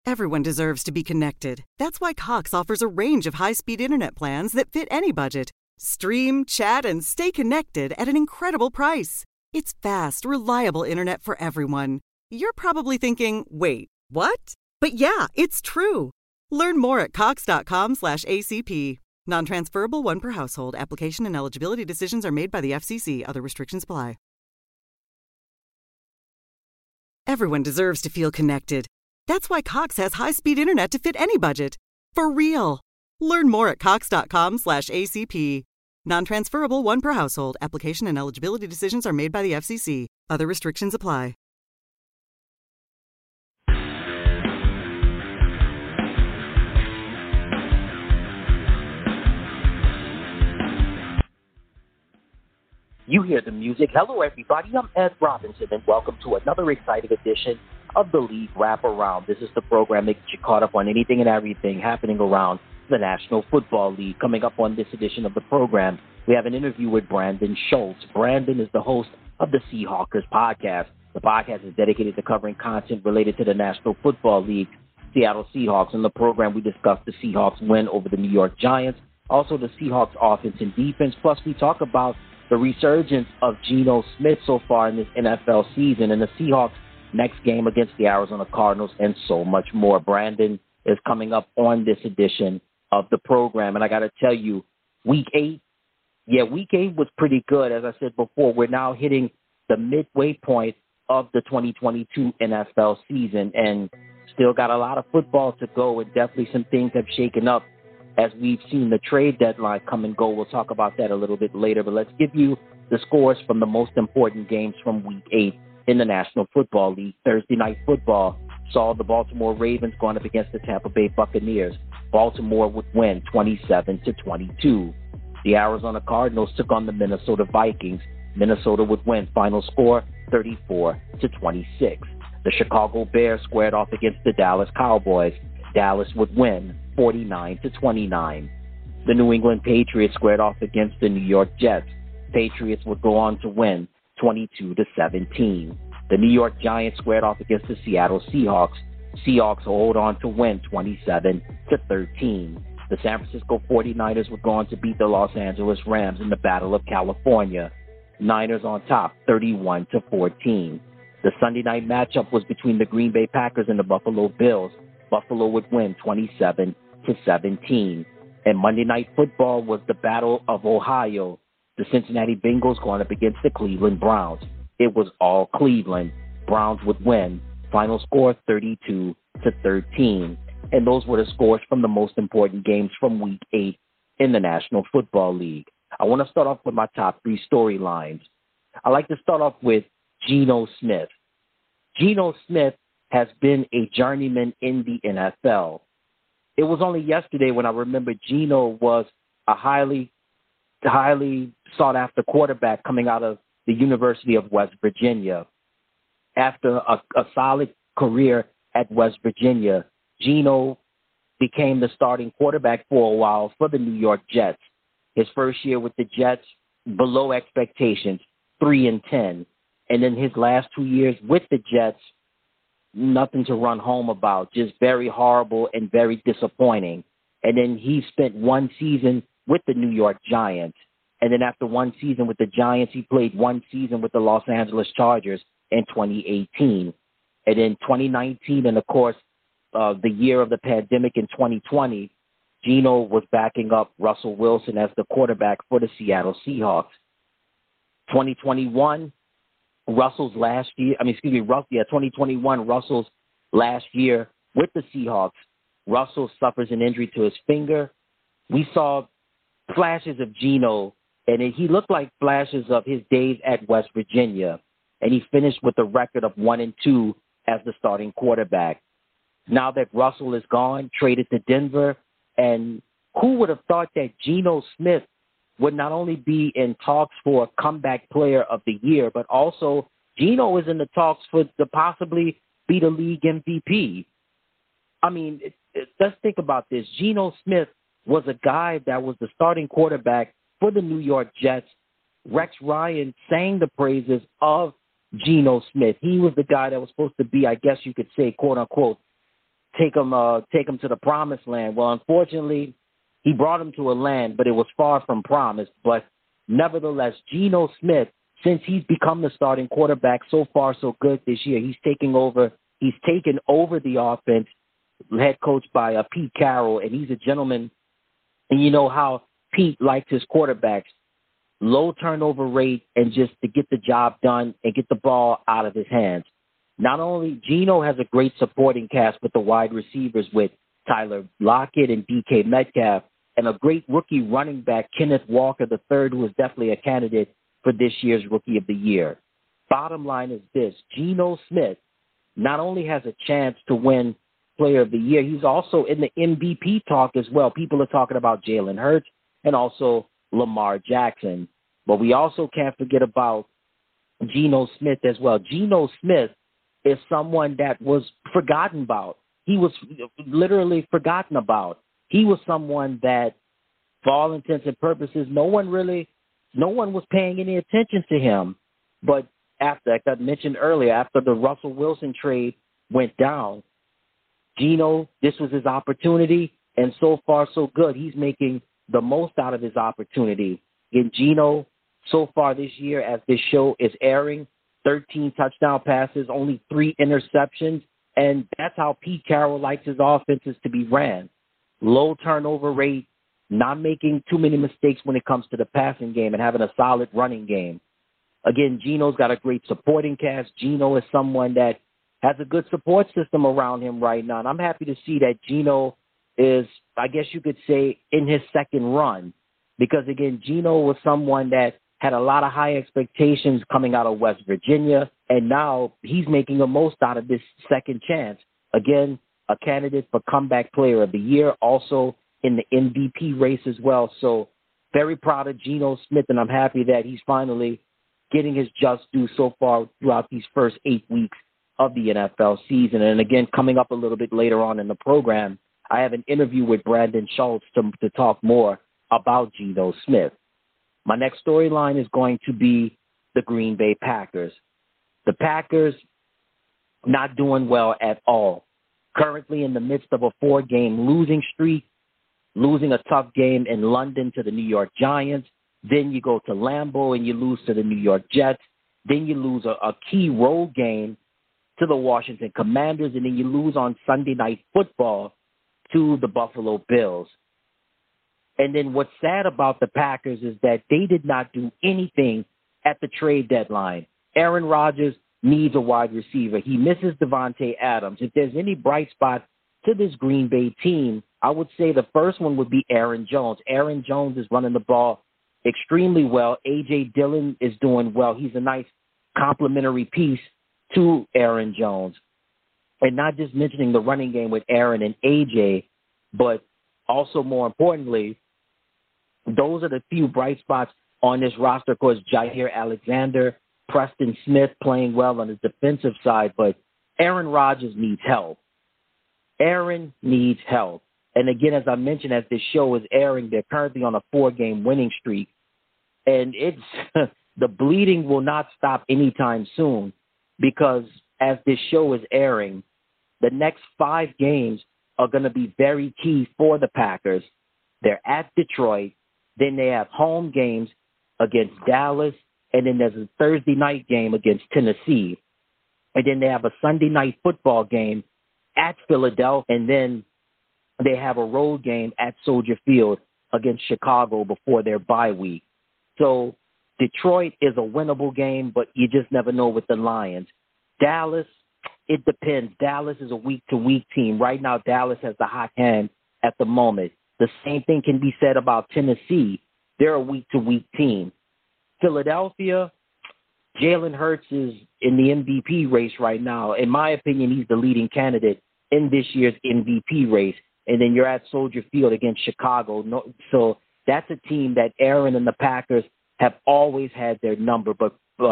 Everyone deserves to be connected. That's why Cox offers a range of high-speed internet plans that fit any budget. Stream, chat, and stay connected at an incredible price. It's fast, reliable internet for everyone. You're probably thinking, wait, what? But yeah, it's true. Learn more at cox.com/ACP. Non-transferable one per household. Application and eligibility decisions are made by the FCC. Other restrictions apply. Everyone deserves to feel connected. That's why Cox has high-speed internet to fit any budget. For real. Learn more at cox.com/ACP. Non-transferable one per household. Application and eligibility decisions are made by the FCC. Other restrictions apply. You hear the music. Hello, everybody. I'm Ed Robinson, and welcome to another exciting edition of the League Wraparound. This is the program that gets you caught up on anything and everything happening around the National Football League. Coming up on this edition of the program, we have an interview with Brandon Schultz. Brandon is the host of the Seahawkers podcast. The podcast is dedicated to covering content related to the National Football League, Seattle Seahawks. In the program, we discuss the Seahawks win over the New York Giants, also the Seahawks offense and defense, plus we talk about the resurgence of Geno Smith so far in this NFL season and the Seahawks' next game against the Arizona Cardinals and so much more. Brandon is coming up on this edition of the program. And I got to tell you, week 8 was pretty good. As I said before, we're now hitting the midway point of the 2022 NFL season and still got a lot of football to go, and definitely some things have shaken up as we've seen the trade deadline come and go. We'll talk about that a little bit later, but let's give you the scores from the most important games from Week 8 in the National Football League. Thursday Night Football saw the Baltimore Ravens going up against the Tampa Bay Buccaneers. Baltimore would win 27-22. The Arizona Cardinals took on the Minnesota Vikings. Minnesota would win. Final score 34-26. The Chicago Bears squared off against the Dallas Cowboys. Dallas would win 49-29. The New England Patriots squared off against the New York Jets. Patriots would go on to win 22-17. The New York Giants squared off against the Seattle Seahawks. Seahawks hold on to win 27-13. The San Francisco 49ers would go on to beat the Los Angeles Rams in the Battle of California. Niners on top 31-14. The Sunday night matchup was between the Green Bay Packers and the Buffalo Bills. Buffalo would win 27-17. And Monday Night Football was the Battle of Ohio. The Cincinnati Bengals going up against the Cleveland Browns. It was all Cleveland. Browns would win. Final score 32-13. And those were the scores from the most important games from Week 8 in the National Football League. I want to start off with my top 3 storylines. I like to start off with Geno Smith. Geno Smith has been a journeyman in the NFL. It was only yesterday when I remember Geno was a highly sought-after quarterback coming out of the University of West Virginia. After a solid career at West Virginia, Geno became the starting quarterback for a while for the New York Jets. His first year with the Jets, below expectations, 3-10. And then his last 2 years with the Jets, nothing to run home about, just very horrible and very disappointing. And then he spent one season with the New York Giants. And then after one season with the Giants, he played one season with the Los Angeles Chargers in 2018. And in 2019, and of course, the year of the pandemic in 2020, Geno was backing up Russell Wilson as the quarterback for the Seattle Seahawks. 2021, Russell's last year, 2021, Russell's last year with the Seahawks. Russell suffers an injury to his finger. We saw flashes of Geno, and he looked like flashes of his days at West Virginia, and he finished with a record of 1-2 as the starting quarterback. Now that Russell is gone, traded to Denver, and who would have thought that Geno Smith would not only be in talks for a comeback player of the year, but also Geno is in the talks to possibly be the league MVP. I mean, let's think about this. Geno Smith was a guy that was the starting quarterback for the New York Jets. Rex Ryan sang the praises of Geno Smith. He was the guy that was supposed to be, I guess you could say, quote unquote, take him to the promised land. Well, unfortunately, he brought him to a land, but it was far from promised. But nevertheless, Geno Smith, since he's become the starting quarterback, so far so good this year. He's taken over the offense, head coached by Pete Carroll, and he's a gentleman. And you know how Pete likes his quarterbacks. Low turnover rate and just to get the job done and get the ball out of his hands. Not only Geno has a great supporting cast with the wide receivers with Tyler Lockett and DK Metcalf, and a great rookie running back, Kenneth Walker III, who is definitely a candidate for this year's Rookie of the Year. Bottom line is this: Geno Smith not only has a chance to win Player of the Year, he's also in the MVP talk as well. People are talking about Jalen Hurts and also Lamar Jackson. But we also can't forget about Geno Smith as well. Geno Smith is someone that was forgotten about. He was literally forgotten about. He was someone that, for all intents and purposes, no one was paying any attention to him. But after, like I mentioned earlier, after the Russell Wilson trade went down, Geno, this was his opportunity, and so far so good. He's making the most out of his opportunity. And Geno, so far this year, as this show is airing, 13 touchdown passes, only 3 interceptions, and that's how Pete Carroll likes his offenses to be ran. Low turnover rate, not making too many mistakes when it comes to the passing game, and having a solid running game. Again, Geno's got a great supporting cast. Geno is someone that has a good support system around him right now, and I'm happy to see that Geno is, I guess you could say, in his second run, because, again, Geno was someone that had a lot of high expectations coming out of West Virginia, and now he's making the most out of this second chance. Again, a candidate for Comeback Player of the Year, also in the MVP race as well. So very proud of Geno Smith, and I'm happy that he's finally getting his just due so far throughout these first 8 weeks of the NFL season. And again, coming up a little bit later on in the program, I have an interview with Brandon Schultz to talk more about Geno Smith. My next storyline is going to be the Green Bay Packers. The Packers not doing well at all. Currently in the midst of a 4-game losing streak, losing a tough game in London to the New York Giants. Then you go to Lambeau and you lose to the New York Jets. Then you lose a key road game to the Washington Commanders. And then you lose on Sunday Night Football to the Buffalo Bills. And then what's sad about the Packers is that they did not do anything at the trade deadline. Aaron Rodgers needs a wide receiver. He misses Devontae Adams. If there's any bright spot to this Green Bay team, I would say the first one would be Aaron Jones. Aaron Jones is running the ball extremely well. A.J. Dillon is doing well. He's a nice complementary piece to Aaron Jones. And not just mentioning the running game with Aaron and A.J., but also more importantly, those are the few bright spots on this roster. Of course, Jair Alexander, Preston Smith playing well on his defensive side, but Aaron Rodgers needs help. Aaron needs help. And again, as I mentioned, as this show is airing, they're currently on a 4-game winning streak. And it's the bleeding will not stop anytime soon, because as this show is airing, the next 5 games are going to be very key for the Packers. They're at Detroit. Then they have home games against Dallas. And then there's a Thursday night game against Tennessee. And then they have a Sunday night football game at Philadelphia. And then they have a road game at Soldier Field against Chicago before their bye week. So Detroit is a winnable game, but you just never know with the Lions. Dallas, it depends. Dallas is a week-to-week team. Right now, Dallas has the hot hand at the moment. The same thing can be said about Tennessee. They're a week-to-week team. Philadelphia, Jalen Hurts is in the MVP race right now. In my opinion, he's the leading candidate in this year's MVP race. And then you're at Soldier Field against Chicago. So that's a team that Aaron and the Packers have always had their number. But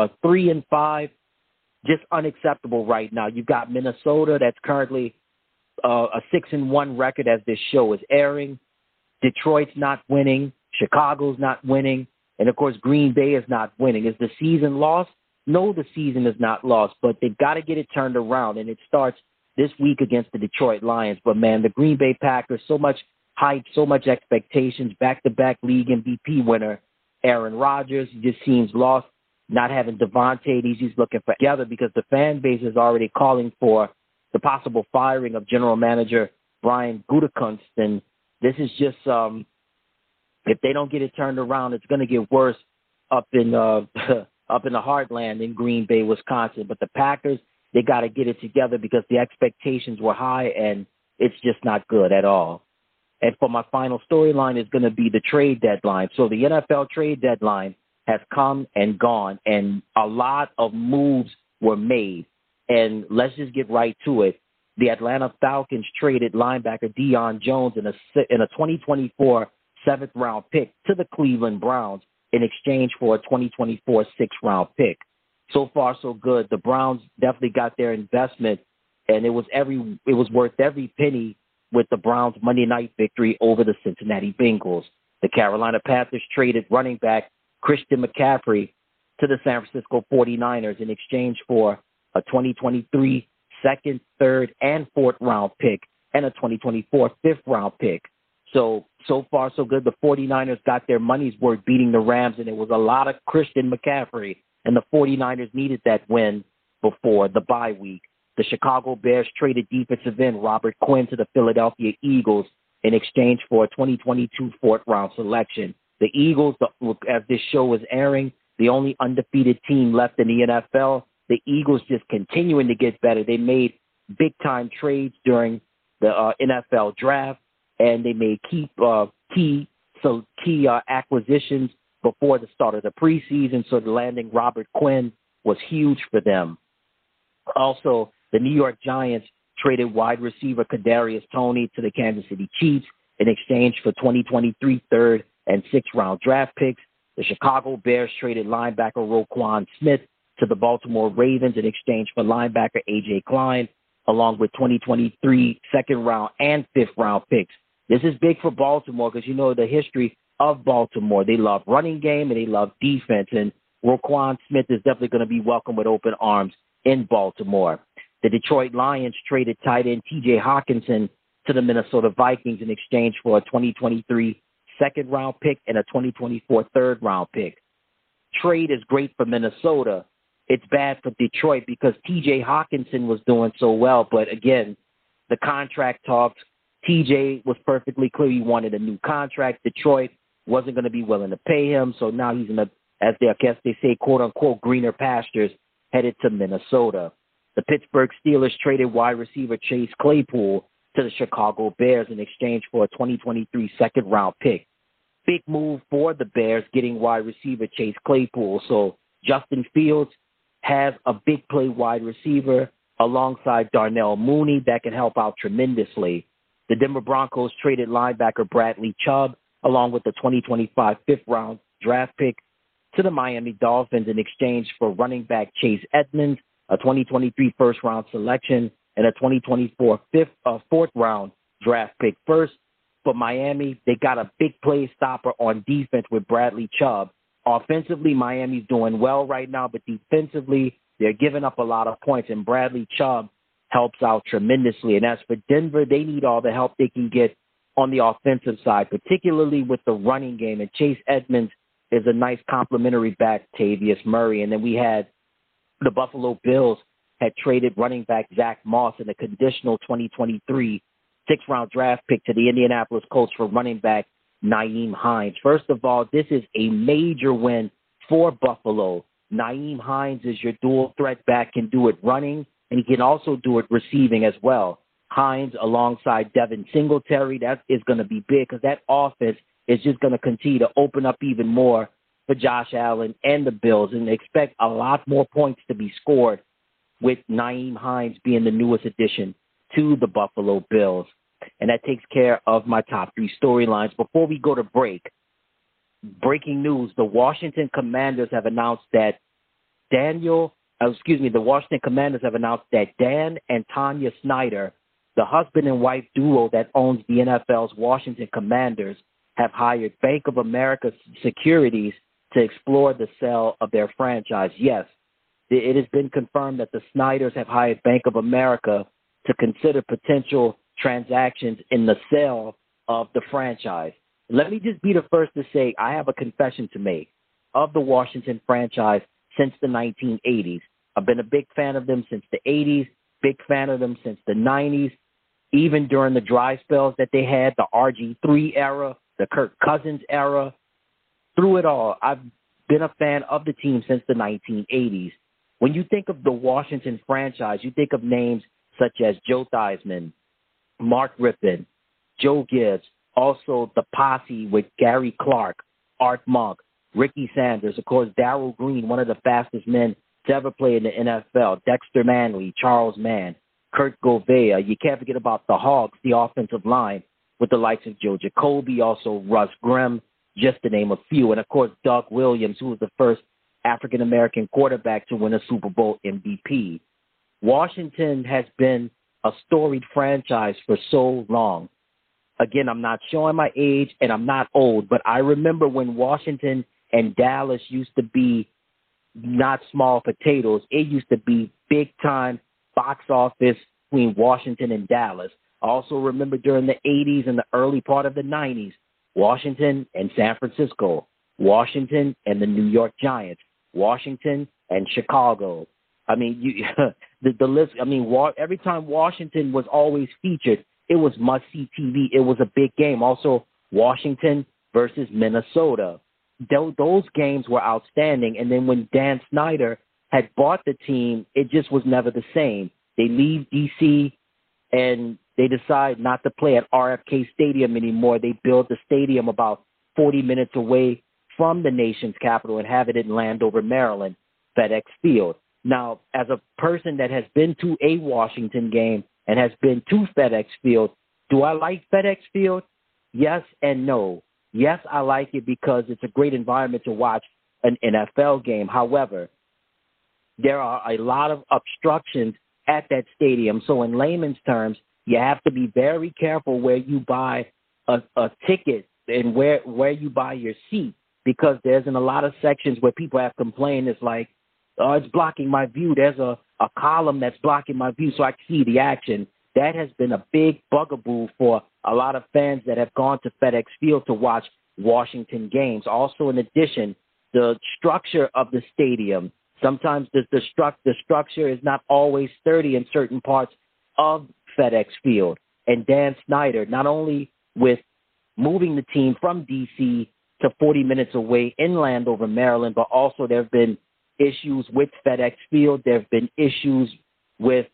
3-5, just unacceptable right now. You've got Minnesota that's currently a 6-1 record as this show is airing. Detroit's not winning. Chicago's not winning. And, of course, Green Bay is not winning. Is the season lost? No, the season is not lost, but they've got to get it turned around, and it starts this week against the Detroit Lions. But, man, the Green Bay Packers, so much hype, so much expectations, back-to-back league MVP winner, Aaron Rodgers, he just seems lost, not having Devontae. He's just looking for together because the fan base is already calling for the possible firing of general manager Brian Gutekunst. And this is just, if they don't get it turned around, it's going to get worse up in up in the heartland in Green Bay, Wisconsin. But the Packers, they got to get it together because the expectations were high, and it's just not good at all. And for my final storyline is going to be the trade deadline. So the NFL trade deadline has come and gone, and a lot of moves were made. And let's just get right to it. The Atlanta Falcons traded linebacker Deion Jones in a 2024 seventh-round pick to the Cleveland Browns in exchange for a 2024 sixth-round pick. So far, so good. The Browns definitely got their investment, and it was worth every penny with the Browns' Monday night victory over the Cincinnati Bengals. The Carolina Panthers traded running back Christian McCaffrey to the San Francisco 49ers in exchange for a 2023 second, third, and fourth-round pick and a 2024 fifth-round pick. So far, so good. The 49ers got their money's worth beating the Rams, and it was a lot of Christian McCaffrey, and the 49ers needed that win before the bye week. The Chicago Bears traded defensive end Robert Quinn to the Philadelphia Eagles in exchange for a 2022 fourth-round selection. The Eagles, as this show is airing, the only undefeated team left in the NFL, the Eagles just continuing to get better. They made big-time trades during the NFL draft, and they made key acquisitions before the start of the preseason, so the landing Robert Quinn was huge for them. Also, the New York Giants traded wide receiver Kadarius Toney to the Kansas City Chiefs in exchange for 2023 third and sixth-round draft picks. The Chicago Bears traded linebacker Roquan Smith to the Baltimore Ravens in exchange for linebacker A.J. Klein, along with 2023 second-round and fifth-round picks. This is big for Baltimore because you know the history of Baltimore. They love running game and they love defense, and Roquan Smith is definitely going to be welcomed with open arms in Baltimore. The Detroit Lions traded tight end T.J. Hawkinson to the Minnesota Vikings in exchange for a 2023 second-round pick and a 2024 third-round pick. Trade is great for Minnesota. It's bad for Detroit because T.J. Hawkinson was doing so well, but again, the contract talks, T.J. was perfectly clear he wanted a new contract. Detroit wasn't going to be willing to pay him, so now he's in they say, quote-unquote, greener pastures, headed to Minnesota. The Pittsburgh Steelers traded wide receiver Chase Claypool to the Chicago Bears in exchange for a 2023 second-round pick. Big move for the Bears getting wide receiver Chase Claypool. So Justin Fields has a big play wide receiver alongside Darnell Mooney that can help out tremendously. The Denver Broncos traded linebacker Bradley Chubb along with the 2025 fifth-round draft pick to the Miami Dolphins in exchange for running back Chase Edmonds, a 2023 first-round selection, and a 2024 fourth-round draft pick. First, for Miami, they got a big play stopper on defense with Bradley Chubb. Offensively, Miami's doing well right now, but defensively, they're giving up a lot of points, and Bradley Chubb helps out tremendously. And as for Denver, they need all the help they can get on the offensive side, particularly with the running game. And Chase Edmonds is a nice complimentary back to Tavius Murray. And then we had the Buffalo Bills had traded running back Zach Moss in a conditional 2023 sixth-round draft pick to the Indianapolis Colts for running back Nyheim Hines. First of all, this is a major win for Buffalo. Nyheim Hines is your dual threat back, can do it running, and he can also do it receiving as well. Hines alongside Devin Singletary, that is going to be big because that offense is just going to continue to open up even more for Josh Allen and the Bills, and expect a lot more points to be scored with Nyheim Hines being the newest addition to the Buffalo Bills. And that takes care of my top three storylines. Before we go to break, breaking news, the Washington Commanders have announced that Dan and Tanya Snyder, the husband and wife duo that owns the NFL's Washington Commanders, have hired Bank of America Securities to explore the sale of their franchise. Yes, it has been confirmed that the Snyders have hired Bank of America to consider potential transactions in the sale of the franchise. Let me just be the first to say I have a confession to make of the Washington franchise since the 1980s. I've been a big fan of them since the 80s, big fan of them since the 90s, even during the dry spells that they had, the RG3 era, the Kirk Cousins era. Through it all, I've been a fan of the team since the 1980s. When you think of the Washington franchise, you think of names such as Joe Theismann, Mark Rypien, Joe Gibbs, also the posse with Gary Clark, Art Monk, Ricky Sanders, of course, Darrell Green, one of the fastest men to ever play in the NFL, Dexter Manley, Charles Mann, Kurt Gouveia. You can't forget about the Hawks, the offensive line, with the likes of Joe Jacoby, also Russ Grimm, just to name a few. And, of course, Doug Williams, who was the first African-American quarterback to win a Super Bowl MVP. Washington has been a storied franchise for so long. Again, I'm not showing my age, and I'm not old, but I remember when Washington and Dallas used to be not small potatoes. It used to be big-time box office between Washington and Dallas. I also remember during the 80s and the early part of the 90s, Washington and San Francisco, Washington and the New York Giants, Washington and Chicago. I mean, the list, I mean, every time Washington was always featured, it was must-see TV. It was a big game. Also, Washington versus Minnesota. Those games were outstanding. And then when Dan Snyder had bought the team, it just was never the same. They leave D.C. and they decide not to play at RFK Stadium anymore. They build the stadium about 40 minutes away from the nation's capital and have it in Landover, Maryland, FedEx Field. Now, as a person that has been to a Washington game and has been to FedEx Field, do I like FedEx Field? Yes and no. Yes, I like it because it's a great environment to watch an NFL game. However, there are a lot of obstructions at that stadium. So in layman's terms, you have to be very careful where you buy a ticket and where you buy your seat, because there's in a lot of sections where people have complained. It's like, oh, it's blocking my view. There's a column that's blocking my view so I can see the action. That has been a big bugaboo for a lot of fans that have gone to FedEx Field to watch Washington games. Also, in addition, the structure of the stadium, sometimes the structure is not always sturdy in certain parts of FedEx Field. And Dan Snyder, not only with moving the team from D.C. to 40 minutes away in Landover, Maryland, but also there have been issues with FedEx Field. There have been issues with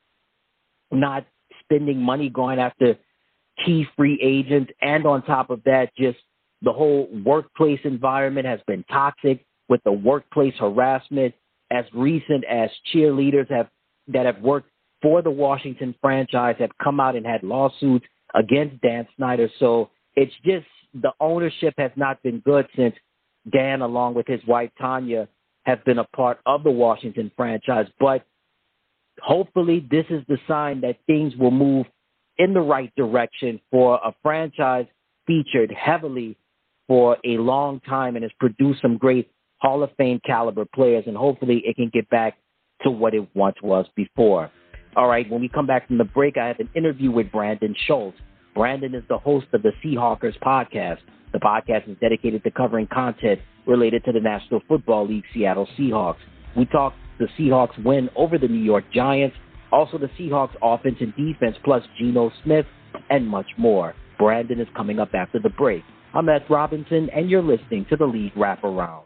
not spending money going after key free agents. And on top of that, just the whole workplace environment has been toxic with the workplace harassment as recent as cheerleaders that have worked for the Washington franchise have come out and had lawsuits against Dan Snyder. So it's just the ownership has not been good since Dan, along with his wife Tanya, have been a part of the Washington franchise. But hopefully this is the sign that things will move in the right direction for a franchise featured heavily for a long time and has produced some great Hall of Fame caliber players, and hopefully it can get back to what it once was before. All right, when we come back from the break, I have an interview with Brandon Schultz. Brandon is the host of the Seahawkers podcast. The podcast is dedicated to covering content related to the National Football League Seattle Seahawks. We talk the Seahawks win over the New York Giants, also the Seahawks offense and defense, plus Geno Smith, and much more. Brandon is coming up after the break. I'm Ed Robinson, and you're listening to the League Wraparound.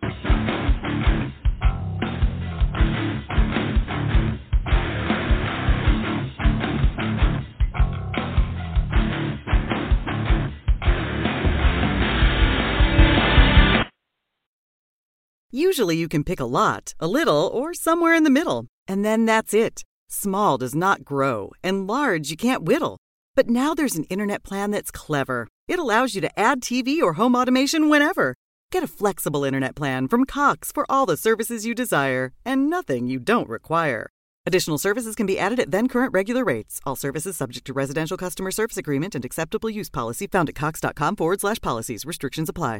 Usually you can pick a lot, a little, or somewhere in the middle. And then that's it. Small does not grow, and large you can't whittle. But now there's an internet plan that's clever. It allows you to add TV or home automation whenever. Get a flexible internet plan from Cox for all the services you desire and nothing you don't require. Additional services can be added at then current regular rates. All services subject to residential customer service agreement and acceptable use policy found at cox.com/policies. Restrictions apply.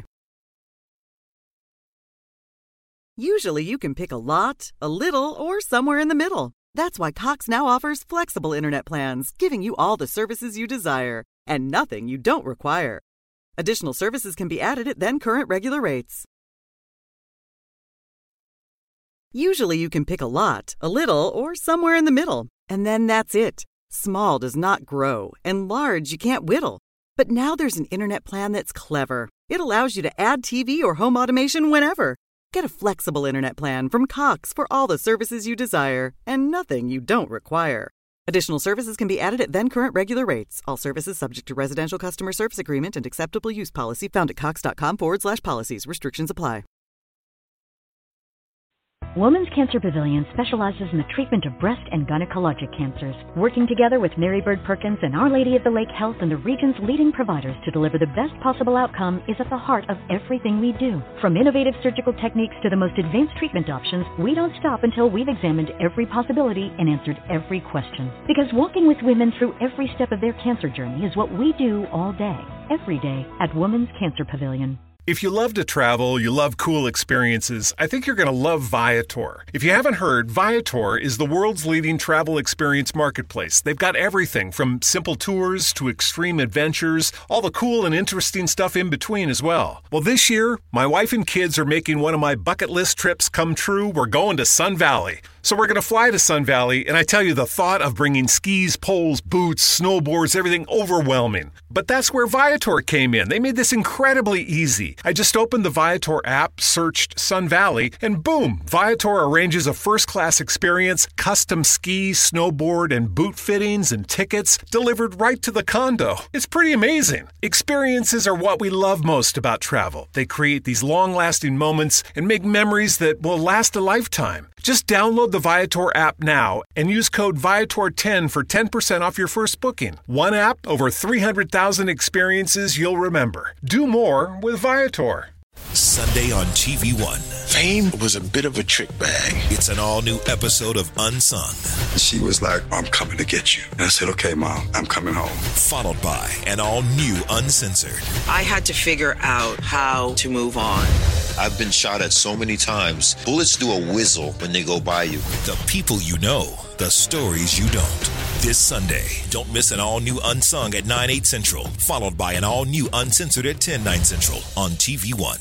Usually you can pick a lot, a little, or somewhere in the middle. That's why Cox now offers flexible internet plans, giving you all the services you desire and nothing you don't require. Additional services can be added at then current regular rates. Usually you can pick a lot, a little, or somewhere in the middle, and then that's it. Small does not grow, and large you can't whittle. But now there's an internet plan that's clever. It allows you to add TV or home automation whenever. Get a flexible internet plan from Cox for all the services you desire and nothing you don't require. Additional services can be added at then current regular rates. All services subject to residential customer service agreement and acceptable use policy found at cox.com/policies. Restrictions apply. Women's Cancer Pavilion specializes in the treatment of breast and gynecologic cancers, working together with Mary Bird Perkins and Our Lady of the Lake Health and the region's leading providers to deliver the best possible outcome is at the heart of everything we do. From innovative surgical techniques to the most advanced treatment options, we don't stop until we've examined every possibility and answered every question. Because walking with women through every step of their cancer journey is what we do all day, every day at Women's Cancer Pavilion. If you love to travel, you love cool experiences, I think you're going to love Viator. If you haven't heard, Viator is the world's leading travel experience marketplace. They've got everything from simple tours to extreme adventures, all the cool and interesting stuff in between as well. Well, this year, my wife and kids are making one of my bucket list trips come true. We're going to Sun Valley. So we're going to fly to Sun Valley, and I tell you, the thought of bringing skis, poles, boots, snowboards, everything overwhelming. But that's where Viator came in. They made this incredibly easy. I just opened the Viator app, searched Sun Valley, and boom, Viator arranges a first-class experience, custom ski, snowboard, and boot fittings and tickets delivered right to the condo. It's pretty amazing. Experiences are what we love most about travel. They create these long-lasting moments and make memories that will last a lifetime. Just download the Viator app now and use code Viator10 for 10% off your first booking. One app, over 300,000 experiences you'll remember. Do more with Viator. Sunday on TV1. Fame was a bit of a trick bag. It's an all-new episode of Unsung. She was like, I'm coming to get you. And I said, okay, Mom, I'm coming home. Followed by an all-new Uncensored. I had to figure out how to move on. I've been shot at so many times. Bullets do a whizzle when they go by you. The people you know, the stories you don't. This Sunday, don't miss an all-new Unsung at 9/8 Central, followed by an all-new Uncensored at 10/9 Central on TV1.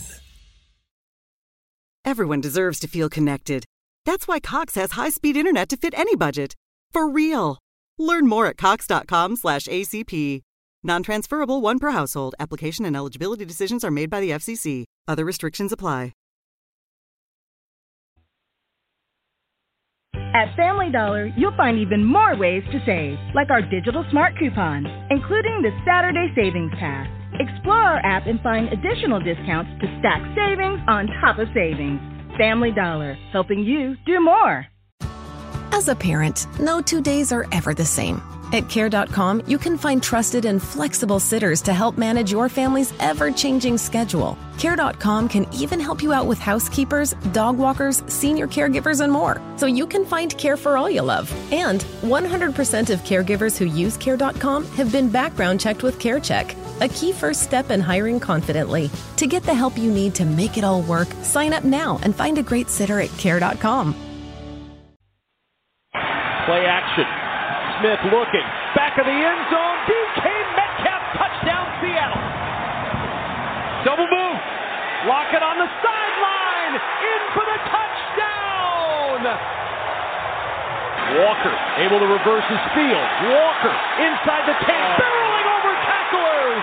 Everyone deserves to feel connected. That's why Cox has high-speed internet to fit any budget. For real. Learn more at cox.com/ACP. Non-transferable, one per household. Application and eligibility decisions are made by the FCC. Other restrictions apply. At Family Dollar, you'll find even more ways to save, like our digital smart coupons, including the Saturday Savings Pass. Explore our app and find additional discounts to stack savings on top of savings. Family Dollar, helping you do more. As a parent, no 2 days are ever the same. At Care.com, you can find trusted and flexible sitters to help manage your family's ever-changing schedule. Care.com can even help you out with housekeepers, dog walkers, senior caregivers, and more, so you can find care for all you love. And 100% of caregivers who use Care.com have been background checked with CareCheck, a key first step in hiring confidently. To get the help you need to make it all work, sign up now and find a great sitter at Care.com. Play action. Smith looking. Back of the end zone. DK Metcalf. Touchdown, Seattle. Double move. Lockett on the sideline. In for the touchdown. Walker able to reverse his field. Walker inside the 10. Barreling over tacklers.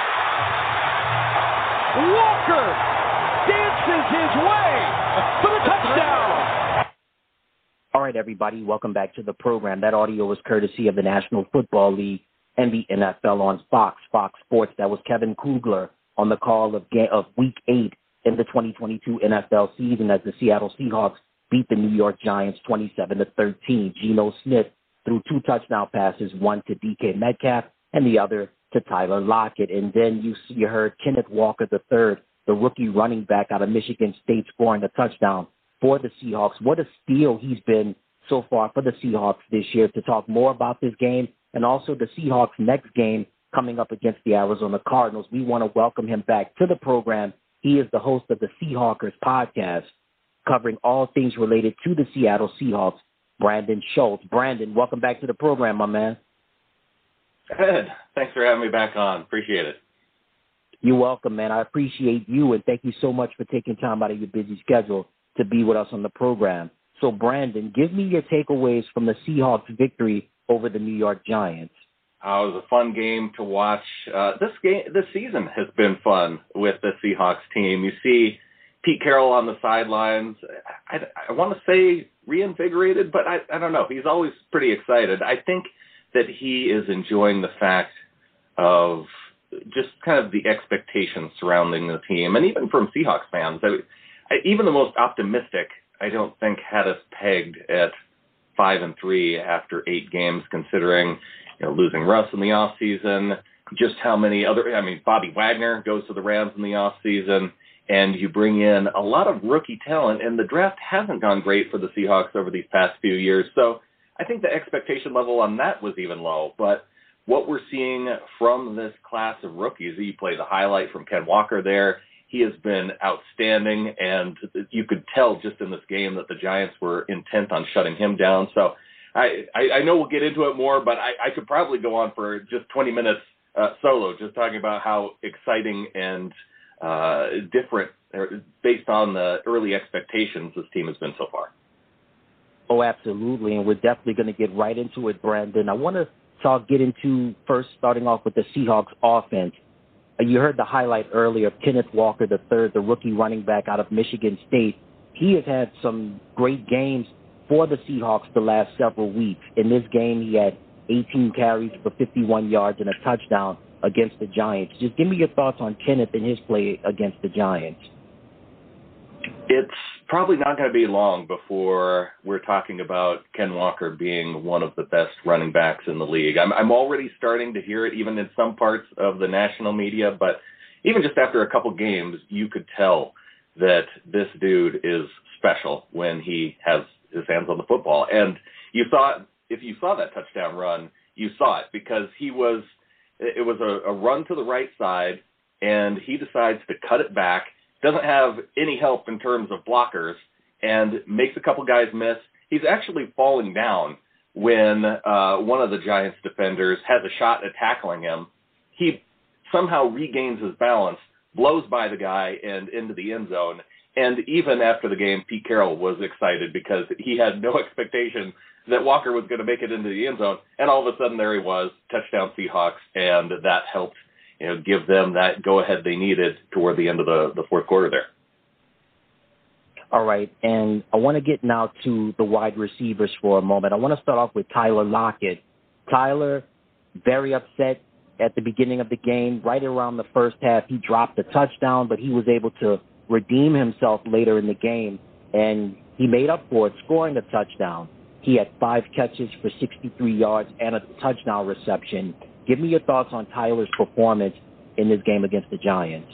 Walker dances his way for the touchdown. All right, everybody, welcome back to the program. That audio was courtesy of the National Football League and the NFL on Fox Sports. That was Kevin Kugler on the call of Week 8 in the 2022 NFL season as the Seattle Seahawks beat the New York Giants 27-13. Geno Smith threw 2 touchdown passes, one to DK Metcalf and the other to Tyler Lockett. And then you heard Kenneth Walker III, the rookie running back out of Michigan State, scoring a touchdown for the Seahawks. What a steal he's been so far for the Seahawks this year. To talk more about this game and also the Seahawks' next game coming up against the Arizona Cardinals, we want to welcome him back to the program. He is the host of the Seahawkers podcast, covering all things related to the Seattle Seahawks. Brandon Schultz. Brandon, welcome back to the program, my man. Ed, thanks for having me back on. Appreciate it. You're welcome, man. I appreciate you, and thank you so much for taking time out of your busy schedule to be with us on the program. So, Brandon, give me your takeaways from the Seahawks' victory over the New York Giants. It was a fun game to watch. This season has been fun with the Seahawks team. You see Pete Carroll on the sidelines. I want to say reinvigorated, but I don't know. He's always pretty excited. I think that he is enjoying the fact of just kind of the expectations surrounding the team. And even from Seahawks fans, even the most optimistic, I don't think had us pegged at 5-3 after 8 games, considering losing Russ in the offseason, just how many Bobby Wagner goes to the Rams in the offseason, and you bring in a lot of rookie talent, and the draft hasn't gone great for the Seahawks over these past few years. So I think the expectation level on that was even low. But what we're seeing from this class of rookies, you play the highlight from Ken Walker there. He has been outstanding, and you could tell just in this game that the Giants were intent on shutting him down. So I know we'll get into it more, but I could probably go on for just 20 minutes solo, just talking about how exciting and different, based on the early expectations, this team has been so far. Oh, absolutely, and we're definitely going to get right into it, Brandon. I want to get into first starting off with the Seahawks offense. You heard the highlight earlier of Kenneth Walker III, the rookie running back out of Michigan State. He has had some great games for the Seahawks the last several weeks. In this game, he had 18 carries for 51 yards and a touchdown against the Giants. Just give me your thoughts on Kenneth and his play against the Giants. It's probably not going to be long before we're talking about Ken Walker being one of the best running backs in the league. I'm already starting to hear it, even in some parts of the national media, but even just after a couple games, you could tell that this dude is special when he has his hands on the football. And you saw it, if you saw that touchdown run, you saw it, because it was a run to the right side, and he decides to cut it back, doesn't have any help in terms of blockers, and makes a couple guys miss. He's actually falling down when one of the Giants defenders has a shot at tackling him. He somehow regains his balance, blows by the guy and into the end zone. And even after the game, Pete Carroll was excited because he had no expectation that Walker was going to make it into the end zone. And all of a sudden there he was, touchdown Seahawks, and that helped give them that go-ahead they needed toward the end of the fourth quarter there. All right, and I want to get now to the wide receivers for a moment. I want to start off with Tyler Lockett. Tyler, very upset at the beginning of the game. Right around the first half, he dropped a touchdown, but he was able to redeem himself later in the game, and he made up for it, scoring a touchdown. He had 5 catches for 63 yards and a touchdown reception. Give me your thoughts on Tyler's performance in this game against the Giants.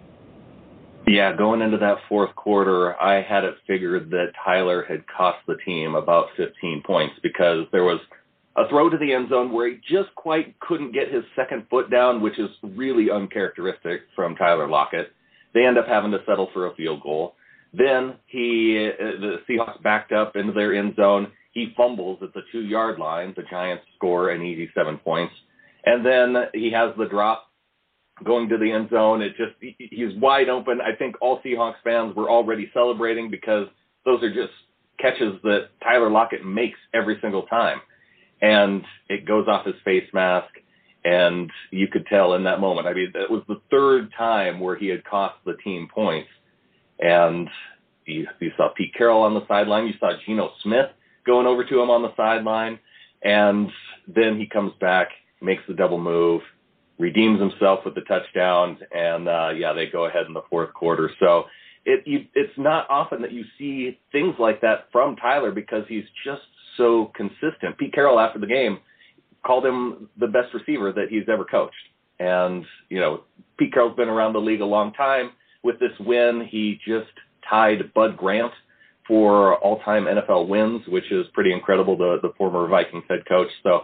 Yeah, going into that fourth quarter, I had it figured that Tyler had cost the team about 15 points because there was a throw to the end zone where he just quite couldn't get his second foot down, which is really uncharacteristic from Tyler Lockett. They end up having to settle for a field goal. Then the Seahawks backed up into their end zone. He fumbles at the 2-yard line. The Giants score an easy 7 points. And then he has the drop going to the end zone. He's wide open. I think all Seahawks fans were already celebrating because those are just catches that Tyler Lockett makes every single time. And it goes off his face mask, and you could tell in that moment. I mean, it was the third time where he had cost the team points. And you saw Pete Carroll on the sideline. You saw Geno Smith going over to him on the sideline. And then he comes back, makes the double move, redeems himself with the touchdown, and they go ahead in the fourth quarter. So it's not often that you see things like that from Tyler because he's just so consistent. Pete Carroll, after the game, called him the best receiver that he's ever coached. And, Pete Carroll's been around the league a long time. With this win, he just tied Bud Grant for all-time NFL wins, which is pretty incredible, the former Vikings head coach. So,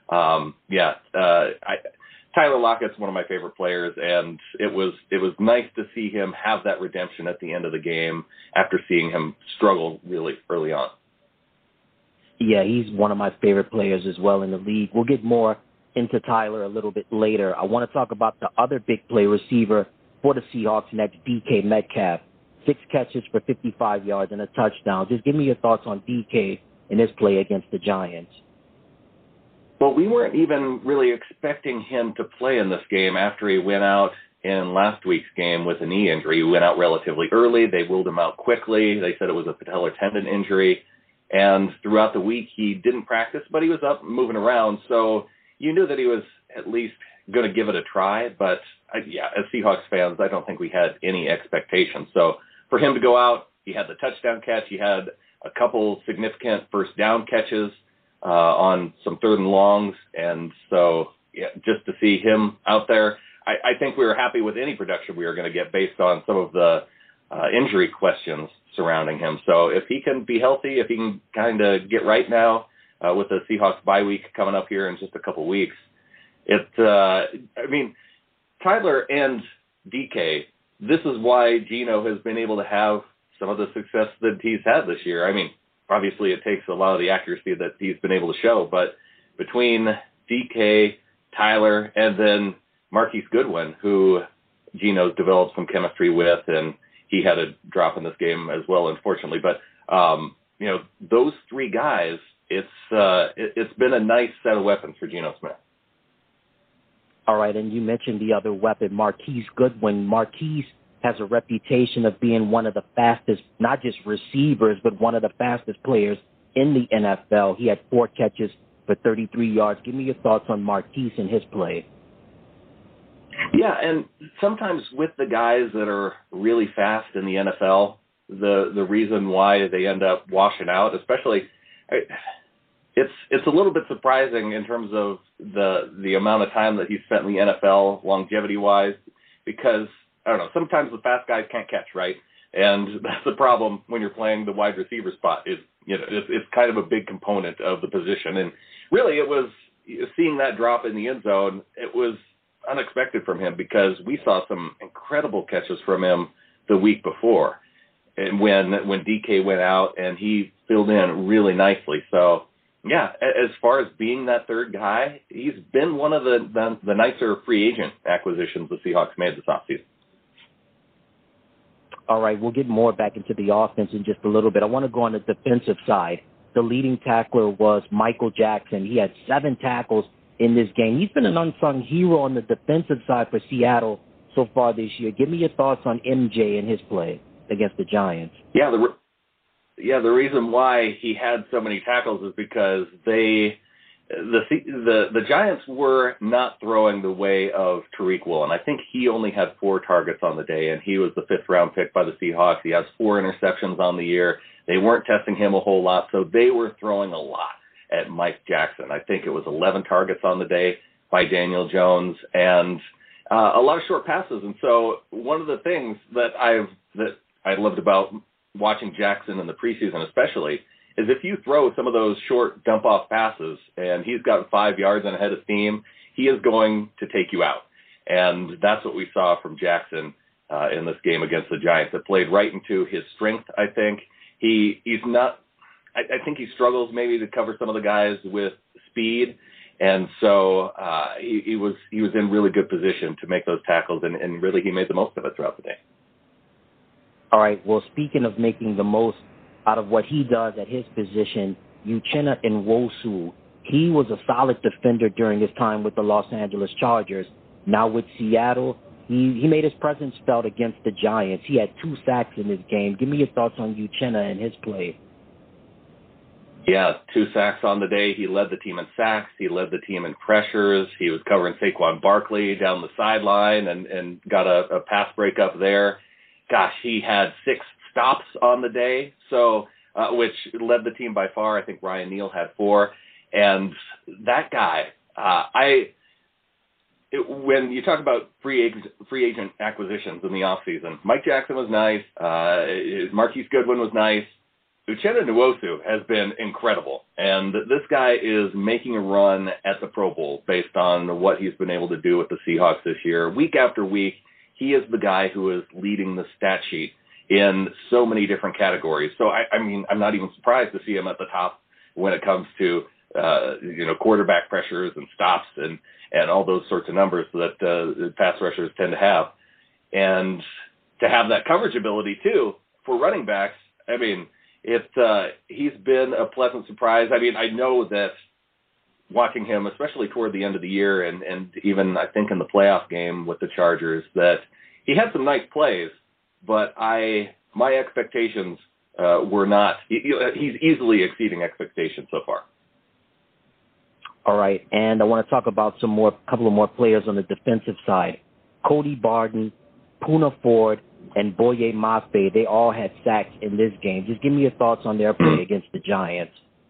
Tyler Lockett's one of my favorite players, and it was nice to see him have that redemption at the end of the game after seeing him struggle really early on. Yeah, he's one of my favorite players as well in the league. We'll get more into Tyler a little bit later. I want to talk about the other big play receiver for the Seahawks next, DK Metcalf. 6 catches for 55 yards and a touchdown. Just give me your thoughts on DK in his play against the Giants. Well, we weren't even really expecting him to play in this game after he went out in last week's game with a knee injury. He went out relatively early. They ruled him out quickly. They said it was a patellar tendon injury. And throughout the week, he didn't practice, but he was up and moving around. So you knew that he was at least going to give it a try. But, yeah, as Seahawks fans, I don't think we had any expectations. So for him to go out, he had the touchdown catch. He had a couple significant first down catches on some 3rd and longs. And so yeah, just to see him out there, I think we were happy with any production we were going to get based on some of the injury questions surrounding him. So if he can be healthy, if he can kind of get right now with the Seahawks bye week coming up here in just a couple weeks, Tyler and DK, this is why Geno has been able to have some of the success that he's had this year. I mean, obviously it takes a lot of the accuracy that he's been able to show, but between DK, Tyler, and then Marquise Goodwin, who Geno's developed some chemistry with, and he had a drop in this game as well, unfortunately. But, those 3 guys, it's been a nice set of weapons for Geno Smith. All right, and you mentioned the other weapon, Marquise Goodwin. Marquise has a reputation of being one of the fastest, not just receivers, but one of the fastest players in the NFL. He had 4 catches for 33 yards. Give me your thoughts on Marquise and his play. Yeah, and sometimes with the guys that are really fast in the NFL, the reason why they end up washing out, especially, it's a little bit surprising in terms of the amount of time that he spent in the NFL longevity-wise, because, I don't know, sometimes the fast guys can't catch, right? And that's the problem when you're playing the wide receiver spot. It's kind of a big component of the position. And really it was seeing that drop in the end zone, it was unexpected from him because we saw some incredible catches from him the week before, and when DK went out and he filled in really nicely. So yeah, as far as being that third guy, he's been one of the nicer free agent acquisitions the Seahawks made this offseason. All right, we'll get more back into the offense in just a little bit. I want to go on the defensive side. The leading tackler was Michael Jackson. He had 7 tackles in this game. He's been an unsung hero on the defensive side for Seattle so far this year. Give me your thoughts on MJ and his play against the Giants. Yeah, the reason why he had so many tackles is because the Giants were not throwing the way of Tariq Woolen. I think he only had 4 targets on the day, and he was the 5th-round pick by the Seahawks. He has 4 interceptions on the year. They weren't testing him a whole lot, so they were throwing a lot at Mike Jackson. I think it was 11 targets on the day by Daniel Jones, and a lot of short passes. And so one of the things that I loved about watching Jackson in the preseason especially is if you throw some of those short dump-off passes and he's got 5 yards and ahead of steam, he is going to take you out. And that's what we saw from Jackson in this game against the Giants. It played right into his strength, I think. He's not – I think he struggles maybe to cover some of the guys with speed. And so he was in really good position to make those tackles, and really he made the most of it throughout the day. All right, well, speaking of making the most out of what he does at his position, Uchenna Nwosu, he was a solid defender during his time with the Los Angeles Chargers. Now with Seattle, he made his presence felt against the Giants. He had 2 sacks in this game. Give me your thoughts on Uchenna and his play. Yeah, 2 sacks on the day. He led the team in sacks. He led the team in pressures. He was covering Saquon Barkley down the sideline and got a pass breakup there. Gosh, he had 6 stops on the day, so which led the team by far. I think Ryan Neal had 4. And that guy, when you talk about free agent acquisitions in the offseason, Mike Jackson was nice. Marquise Goodwin was nice. Uchenna Nwosu has been incredible, and this guy is making a run at the Pro Bowl based on what he's been able to do with the Seahawks this year. Week after week, he is the guy who is leading the stat sheet in so many different categories. So, I mean, I'm not even surprised to see him at the top when it comes to, quarterback pressures and stops and all those sorts of numbers that pass rushers tend to have. And to have that coverage ability, too, for running backs, I mean, he's been a pleasant surprise. I mean, I know that watching him, especially toward the end of the year and even, I think, in the playoff game with the Chargers, that he had some nice plays, but my expectations were not – he's easily exceeding expectations so far. All right, and I want to talk about couple of more players on the defensive side. Cody Barton, Poona Ford, and Boye Mafe, they all had sacks in this game. Just give me your thoughts on their play against the Giants.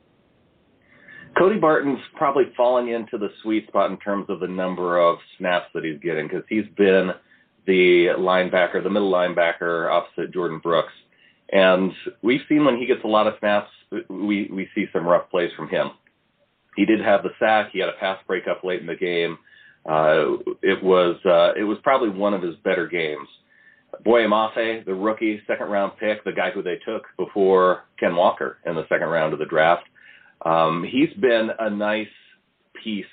Cody Barton's probably falling into the sweet spot in terms of the number of snaps that he's getting because he's been the middle linebacker opposite Jordan Brooks. And we've seen when he gets a lot of snaps, we see some rough plays from him. He did have the sack. He had a pass breakup late in the game. It was probably one of his better games. Boye Mafe, the rookie second-round pick, the guy who they took before Ken Walker in the second round of the draft, he's been a nice piece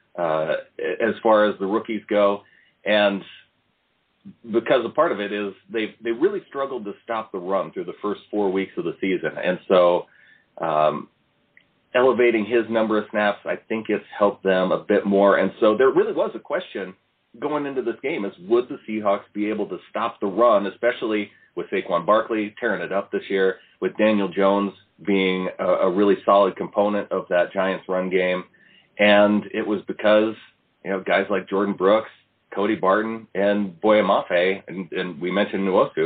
as far as the rookies go. And because a part of it is they really struggled to stop the run through the first 4 weeks of the season. And so elevating his number of snaps, I think it's helped them a bit more. And so there really was a question going into this game is would the Seahawks be able to stop the run, especially with Saquon Barkley tearing it up this year, with Daniel Jones being a really solid component of that Giants run game. And it was because, guys like Jordan Brooks, Cody Barton, and Boye Mafe, and we mentioned Nwosu,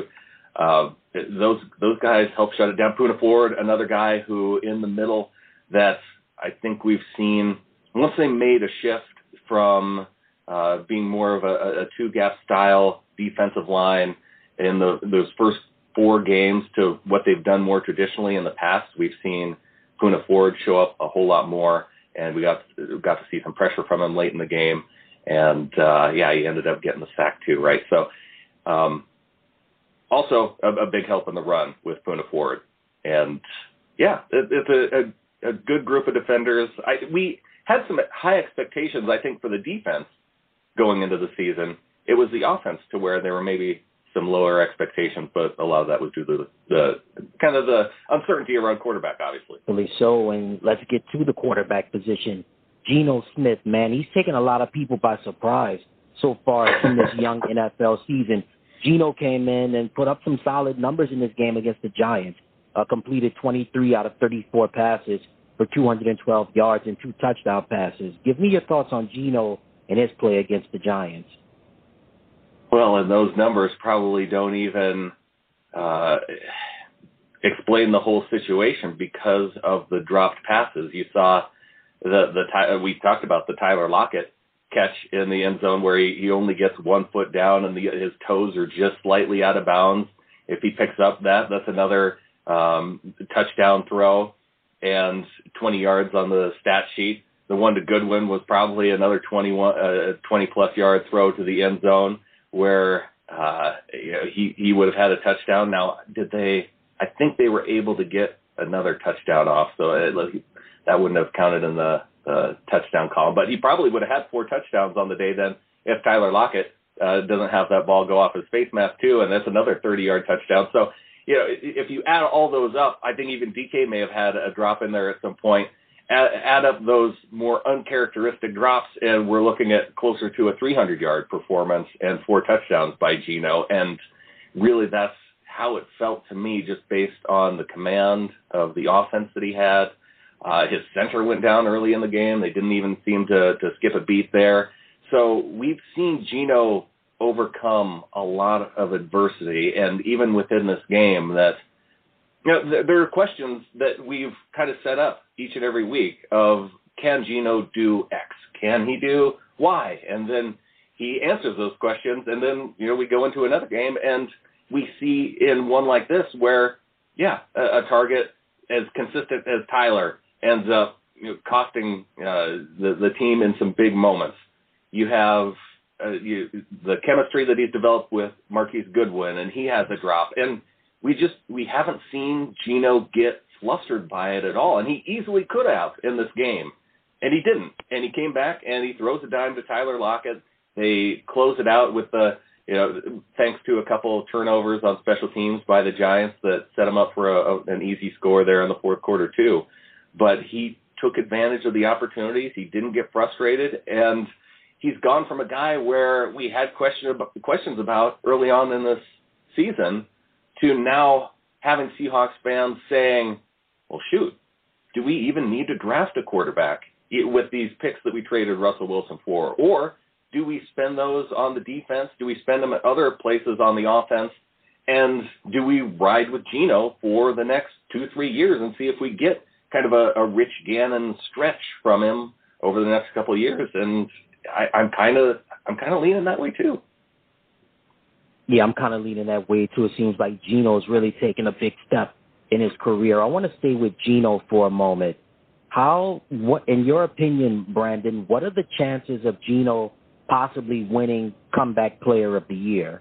those guys helped shut it down. Poona Ford, another guy who in the middle that I think we've seen, once they made a shift from being more of a two-gap style defensive line in those first 4 games to what they've done more traditionally in the past. We've seen Poona Ford show up a whole lot more, and we got to see some pressure from him late in the game. And, he ended up getting the sack too, right? So also a big help in the run with Poona Ford. And, it's a good group of defenders. We had some high expectations, I think, for the defense going into the season. It was the offense to where there were maybe some lower expectations, but a lot of that was due to the kind of the uncertainty around quarterback, obviously. So, and let's get to the quarterback position. Geno Smith, man, he's taken a lot of people by surprise so far in this young NFL season. Geno came in and put up some solid numbers in this game against the Giants, completed 23 out of 34 passes for 212 yards and 2 touchdown passes. Give me your thoughts on Geno and his play against the Giants. Well, and those numbers probably don't even explain the whole situation because of the dropped passes. You saw we talked about the Tyler Lockett catch in the end zone where he only gets 1 foot down and his toes are just slightly out of bounds. If he picks up that's another touchdown throw and 20 yards on the stat sheet. The one to Goodwin was probably another 20-plus yard throw to the end zone where he would have had a touchdown. Now, I think they were able to get another touchdown off, so that wouldn't have counted in the touchdown column. But he probably would have had 4 touchdowns on the day then if Tyler Lockett doesn't have that ball go off his face mask too, and that's another 30-yard touchdown. So, if you add all those up, I think even DK may have had a drop in there at some point. Add up those more uncharacteristic drops, and we're looking at closer to a 300-yard performance and 4 touchdowns by Geno. And really that's how it felt to me, just based on the command of the offense that he had. His center went down early in the game. They didn't even seem to skip a beat there. So we've seen Geno overcome a lot of adversity, and even within this game that there are questions that we've kind of set up each and every week of, can Geno do X? Can he do Y? And then he answers those questions, and then, we go into another game, and we see in one like this where, a target as consistent as Tyler ends up costing the team in some big moments. You have the chemistry that he's developed with Marquise Goodwin, and he has a drop. And we haven't seen Geno get flustered by it at all. And he easily could have in this game. And he didn't. And he came back and he throws a dime to Tyler Lockett. They close it out with thanks to a couple of turnovers on special teams by the Giants that set him up for an easy score there in the fourth quarter too. But he took advantage of the opportunities. He didn't get frustrated, and he's gone from a guy where we had questions about early on in this season to now having Seahawks fans saying, well, shoot, do we even need to draft a quarterback with these picks that we traded Russell Wilson for? Or do we spend those on the defense? Do we spend them at other places on the offense? And do we ride with Geno for the next 2-3 years and see if we get kind of a Rich Gannon stretch from him over the next couple of years? And I'm kind of leaning that way too. Yeah, I'm kind of leaning that way too. It seems like Geno's really taken a big step in his career. I want to stay with Geno for a moment. What, in your opinion, Brandon, what are the chances of Geno possibly winning Comeback Player of the Year?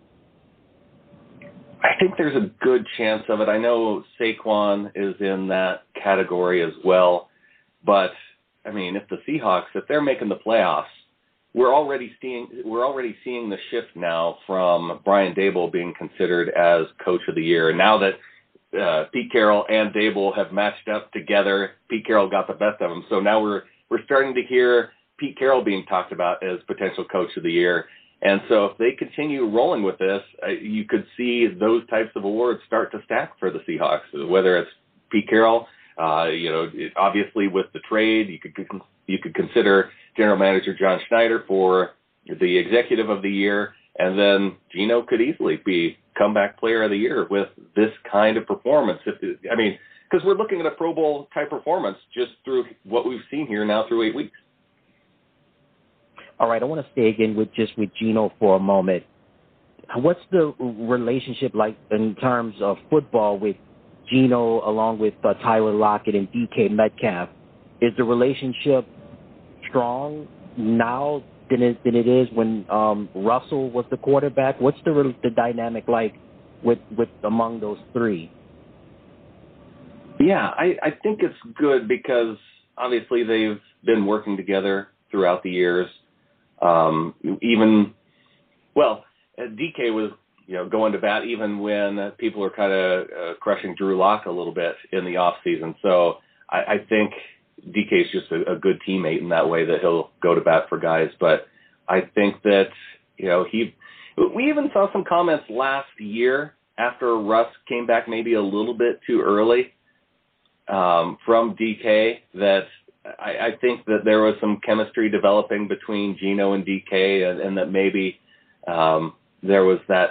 I think there's a good chance of it. I know Saquon is in that category as well. But, I mean, if the Seahawks, if they're making the playoffs, we're already seeing the shift now from Brian Daboll being considered as Coach of the Year. Now that Pete Carroll and Daboll have matched up together, Pete Carroll got the best of them. So now we're starting to hear Pete Carroll being talked about as potential Coach of the Year. And so if they continue rolling with this, you could see those types of awards start to stack for the Seahawks, whether it's Pete Carroll, obviously with the trade, you could consider General Manager John Schneider for the Executive of the Year, and then Geno could easily be Comeback Player of the Year with this kind of performance. Because we're looking at a Pro Bowl type performance just through what we've seen here now through 8 weeks. All right, I want to stay again with Geno for a moment. What's the relationship like in terms of football with Geno along with Tyler Lockett and DK Metcalf? Is the relationship strong now than it is when Russell was the quarterback? What's the dynamic like with among those three? Yeah, I think it's good because obviously they've been working together throughout the years. DK was, going to bat even when people were kind of crushing Drew Lock a little bit in the off season. So I think DK is just a good teammate in that way that he'll go to bat for guys. But I think that, we even saw some comments last year after Russ came back maybe a little bit too early from DK that I think that there was some chemistry developing between Geno and DK and that maybe there was that.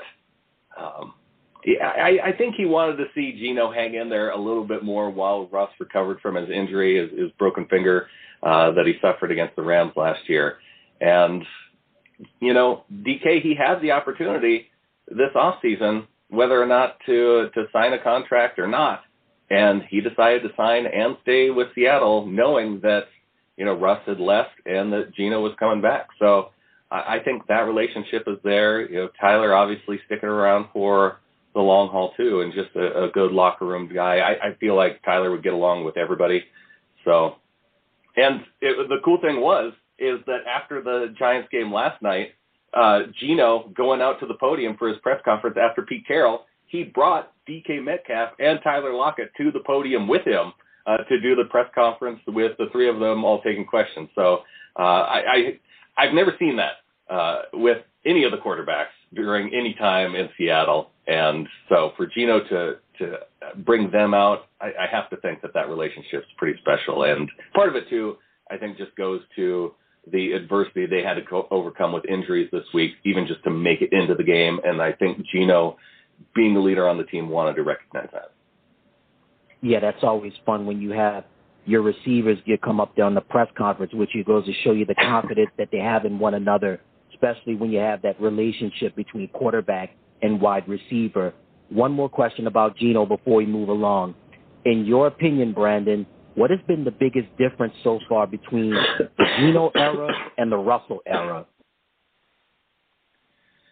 I think he wanted to see Geno hang in there a little bit more while Russ recovered from his injury, his broken finger that he suffered against the Rams last year. And, DK, he had the opportunity this offseason, whether or not to sign a contract or not. And he decided to sign and stay with Seattle, knowing that, Russ had left and that Geno was coming back. So I think that relationship is there. Tyler obviously sticking around for the long haul too, and just a good locker room guy. I feel like Tyler would get along with everybody. So, and the cool thing is that after the Giants game last night, Geno going out to the podium for his press conference after Pete Carroll, he brought DK Metcalf and Tyler Lockett to the podium with him to do the press conference with the three of them all taking questions. So I've never seen that with any of the quarterbacks during any time in Seattle. And so for Geno to bring them out, I have to think that relationship's pretty special. And part of it, too, I think just goes to the adversity they had to overcome with injuries this week, even just to make it into the game. And I think Geno, being the leader on the team, wanted to recognize that. Yeah, that's always fun when you have your receivers come up there on the press conference, which goes to show you the confidence that they have in one another, especially when you have that relationship between quarterback and wide receiver. One more question about Geno before we move along. In your opinion, Brandon, what has been the biggest difference so far between the Geno era and the Russell era?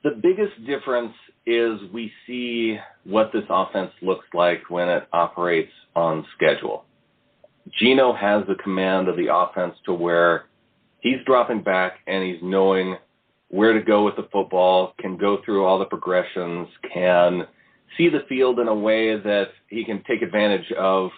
The biggest difference is we see what this offense looks like when it operates on schedule. Geno has the command of the offense to where he's dropping back and he's knowing where to go with the football, can go through all the progressions, can see the field in a way that he can take advantage of.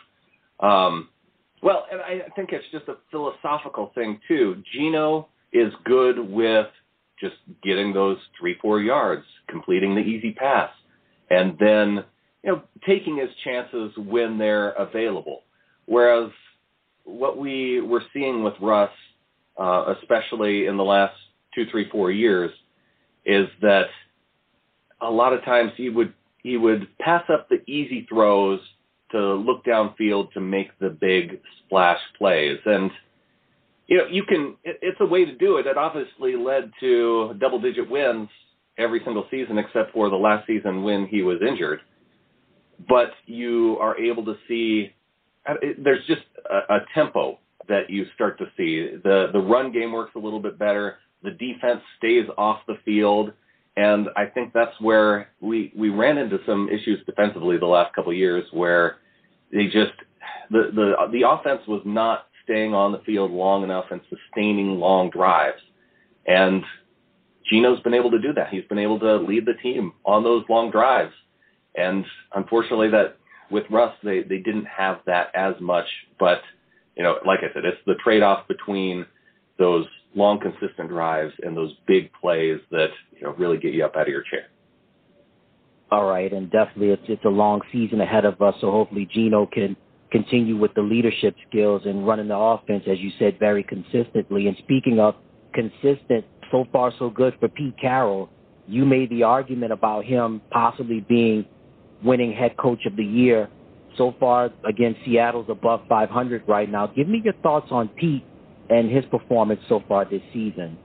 And I think it's just a philosophical thing too. Geno is good with just getting those 3-4 yards, completing the easy pass, and then, taking his chances when they're available. Whereas what we were seeing with Russ, especially in the last 2, 3, 4 years, is that a lot of times he would pass up the easy throws to look downfield to make the big splash plays. And, it's a way to do it. It obviously led to double-digit wins every single season except for the last season when he was injured. But you are able to see there's just a tempo that you start to see. The run game works a little bit better. The defense stays off the field. And I think that's where we ran into some issues defensively the last couple of years where they just the offense was not staying on the field long enough and sustaining long drives. And Geno's been able to do that. He's been able to lead the team on those long drives. And unfortunately that with Russ, they didn't have that as much. But, like I said, it's the trade-off between those long, consistent drives and those big plays that, really get you up out of your chair. All right, and definitely it's a long season ahead of us, so hopefully Geno can continue with the leadership skills and running the offense, as you said, very consistently. And speaking of consistent, so far so good for Pete Carroll. You made the argument about him possibly being winning head coach of the year. So far, again, Seattle's above 500 right now. Give me your thoughts on Pete and his performance so far this season.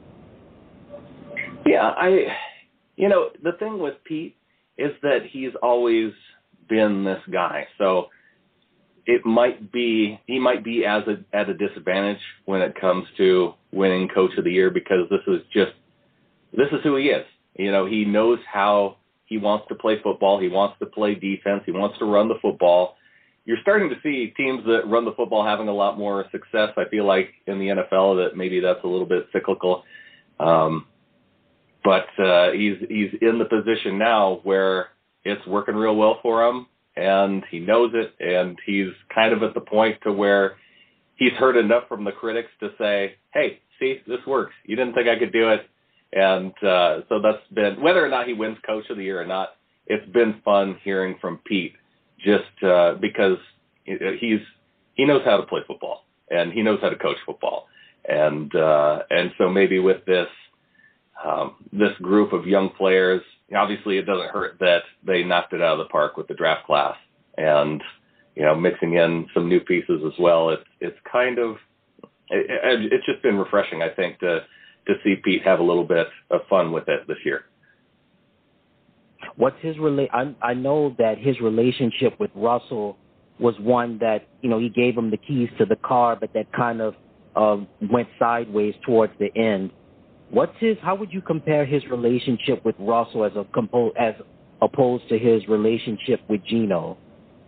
Yeah, the thing with Pete is that he's always been this guy. So he might be at a disadvantage when it comes to winning coach of the year because this is who he is. He knows how he wants to play football. He wants to play defense. He wants to run the football. You're starting to see teams that run the football having a lot more success. I feel like in the NFL that maybe that's a little bit cyclical. But he's in the position now where it's working real well for him, and he knows it, and he's kind of at the point to where he's heard enough from the critics to say, hey, see, this works. You didn't think I could do it. And so that's been, whether or not he wins coach of the year or not, it's been fun hearing from Pete just because he knows how to play football, and he knows how to coach football. And so maybe with this group of young players, obviously it doesn't hurt that they knocked it out of the park with the draft class, and mixing in some new pieces as well. It's kind of it's just been refreshing, I think, to see Pete have a little bit of fun with it this year. What's his I know that his relationship with Russell was one that he gave him the keys to the car, but that kind of went sideways towards the end. How would you compare his relationship with Russell as opposed to his relationship with Geno?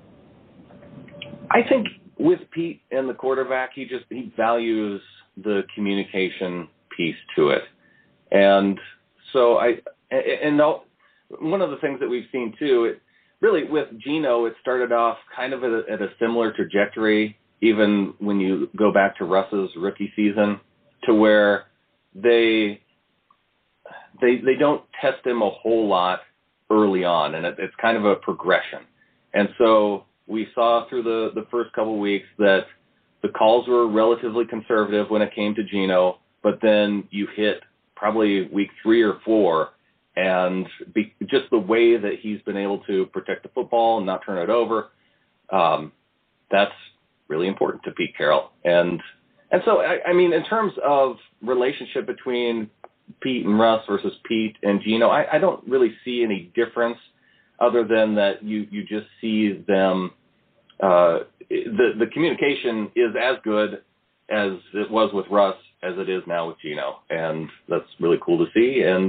I think with Pete and the quarterback, he values the communication piece to it. And so one of the things that we've seen too, really with Geno, it started off kind of at a similar trajectory, even when you go back to Russ's rookie season, to where they don't test him a whole lot early on, and it's kind of a progression. And so we saw through the first couple of weeks that the calls were relatively conservative when it came to Geno, but then you hit probably week 3 or 4, and just the way that he's been able to protect the football and not turn it over, that's really important to Pete Carroll. And so, I mean, in terms of relationship between Pete and Russ versus Pete and Geno, I don't really see any difference other than that you just see them, the communication is as good as it was with Russ as it is now with Geno. And that's really cool to see. And,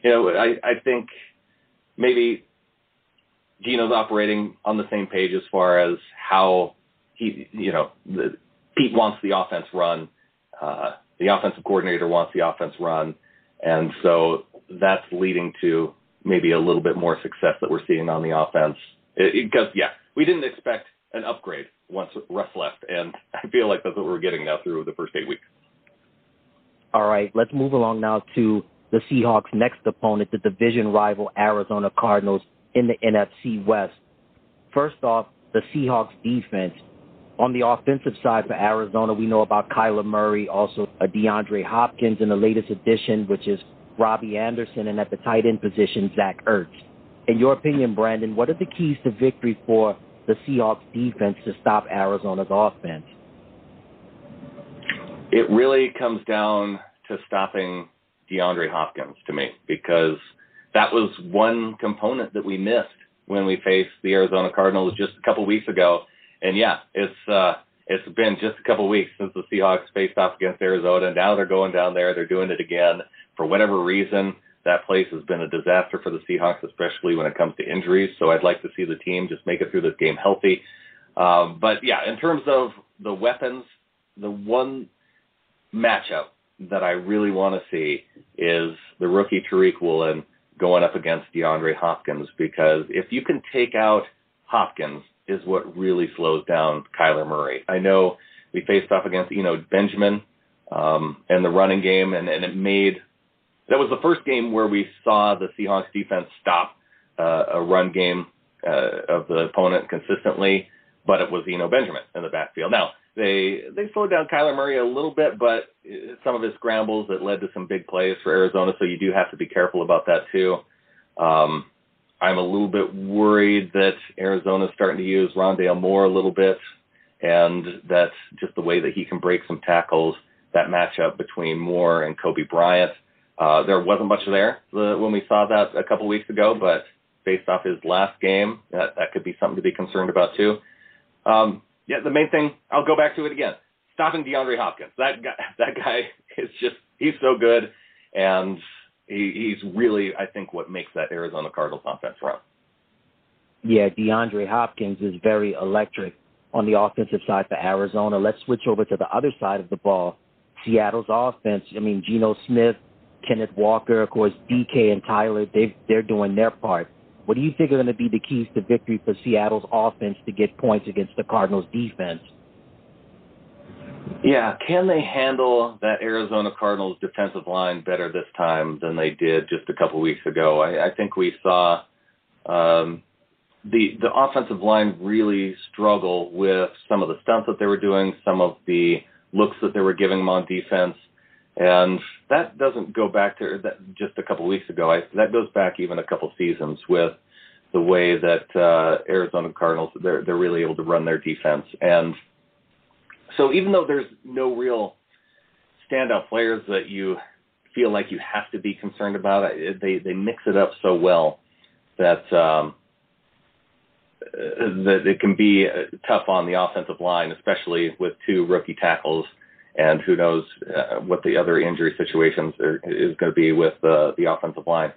I think maybe Gino's operating on the same page as far as how Pete wants the offense run. The offensive coordinator wants the offense run. And so that's leading to maybe a little bit more success that we're seeing on the offense. Because, we didn't expect an upgrade once Russ left. And I feel like that's what we're getting now through the first 8 weeks. All right, let's move along now to the Seahawks' next opponent, the division rival Arizona Cardinals in the NFC West. First off, the Seahawks defense. On the offensive side for Arizona, we know about Kyler Murray, also DeAndre Hopkins in the latest addition, which is Robbie Anderson, and at the tight end position, Zach Ertz. In your opinion, Brandon, what are the keys to victory for the Seahawks defense to stop Arizona's offense? It really comes down to stopping DeAndre Hopkins to me, because that was one component that we missed when we faced the Arizona Cardinals just a couple weeks ago. And it's been just a couple weeks since the Seahawks faced off against Arizona. And now they're going down there. They're doing it again. For whatever reason, that place has been a disaster for the Seahawks, especially when it comes to injuries. So I'd like to see the team just make it through this game healthy. But in terms of the weapons, the one matchup that I really want to see is the rookie Tariq Woolen going up against DeAndre Hopkins, because if you can take out Hopkins, is what really slows down Kyler Murray. I know we faced off against Benjamin and the running game, and that was the first game where we saw the Seahawks defense stop a run game of the opponent consistently, but it was Benjamin in the backfield. Now, they slowed down Kyler Murray a little bit, but some of his scrambles that led to some big plays for Arizona, so you do have to be careful about that too. I'm a little bit worried that Arizona's starting to use Rondale Moore a little bit, and that's just the way that he can break some tackles, that matchup between Moore and Kobe Bryant. There wasn't much there when we saw that a couple weeks ago, but based off his last game, that could be something to be concerned about too. The main thing, I'll go back to it again, stopping DeAndre Hopkins. That guy is he's so good, and he's really, I think, what makes that Arizona Cardinals offense run. Yeah, DeAndre Hopkins is very electric on the offensive side for Arizona. Let's switch over to the other side of the ball. Seattle's offense, Geno Smith, Kenneth Walker, of course, DK and Tyler, they're doing their part. What do you think are going to be the keys to victory for Seattle's offense to get points against the Cardinals' defense? Yeah, can they handle that Arizona Cardinals defensive line better this time than they did just a couple weeks ago? I think we saw the offensive line really struggle with some of the stunts that they were doing, some of the looks that they were giving them on defense. And that doesn't go back to that just a couple weeks ago. That goes back even a couple seasons with the way that Arizona Cardinals, they're really able to run their defense. And so even though there's no real standout players that you feel like you have to be concerned about, they mix it up so well that that it can be tough on the offensive line, especially with two rookie tackles, and who knows what the other injury situations is going to be with the offensive line.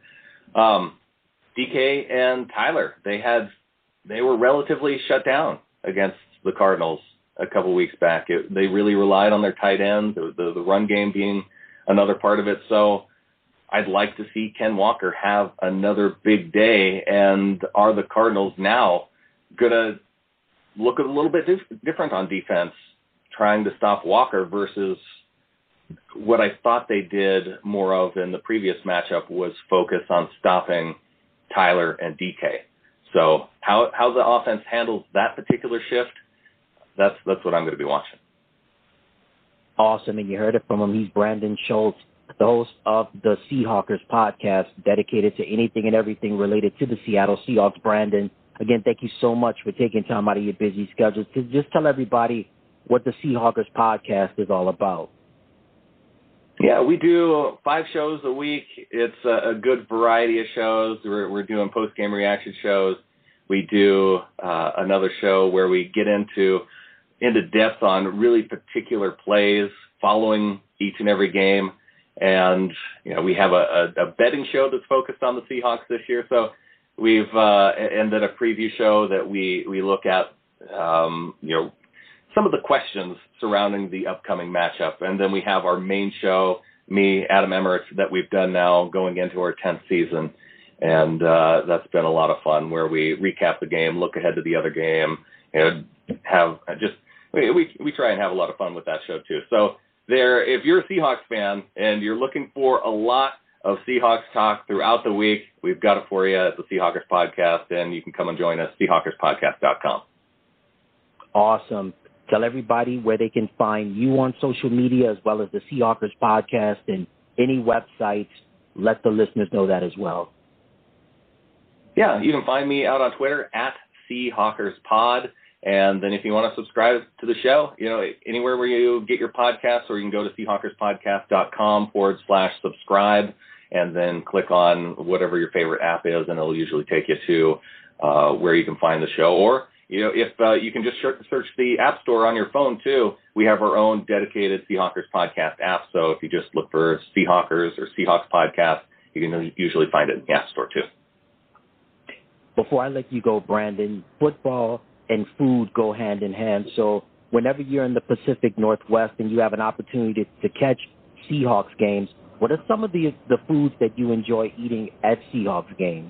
DK and Tyler, they were relatively shut down against the Cardinals a couple weeks back. They really relied on their tight end, the run game being another part of it. So I'd like to see Ken Walker have another big day. And are the Cardinals now going to look a little bit different on defense, trying to stop Walker versus what I thought they did more of in the previous matchup was focus on stopping Tyler and DK. So how the offense handles that particular shift, that's what I'm going to be watching. Awesome, and you heard it from him. He's Brandon Schultz, the host of the Seahawkers podcast, dedicated to anything and everything related to the Seattle Seahawks. Brandon, again, thank you so much for taking time out of your busy schedule to just tell everybody what the Seahawkers podcast is all about. Yeah, we do 5 shows a week. It's a good variety of shows. We're doing post-game reaction shows. We do another show where we get into depth on really particular plays following each and every game. And, we have a betting show that's focused on the Seahawks this year. So we've and then a preview show that we look at, some of the questions surrounding the upcoming matchup. And then we have our main show, me, Adam Emmerich, that we've done now going into our 10th season. And that's been a lot of fun, where we recap the game, look ahead to the other game, and we try and have a lot of fun with that show too. So if you're a Seahawks fan and you're looking for a lot of Seahawks talk throughout the week, we've got it for you at the Seahawkers Podcast, and you can come and join us, SeahawkersPodcast.com. Awesome. Tell everybody where they can find you on social media, as well as the Seahawkers Podcast and any websites. Let the listeners know that as well. Yeah, you can find me out on Twitter at SeahawkersPod. And then if you want to subscribe to the show, anywhere where you get your podcasts, or you can go to SeahawkersPodcast.com/subscribe, and then click on whatever your favorite app is, and it'll usually take you to where you can find the show. Or, if you can just search the App Store on your phone too, we have our own dedicated Seahawkers Podcast app. So if you just look for Seahawkers or Seahawks Podcast, you can usually find it in the App Store too. Before I let you go, Brandon, football and food go hand in hand. So whenever you're in the Pacific Northwest and you have an opportunity to catch Seahawks games, what are some of the foods that you enjoy eating at Seahawks games?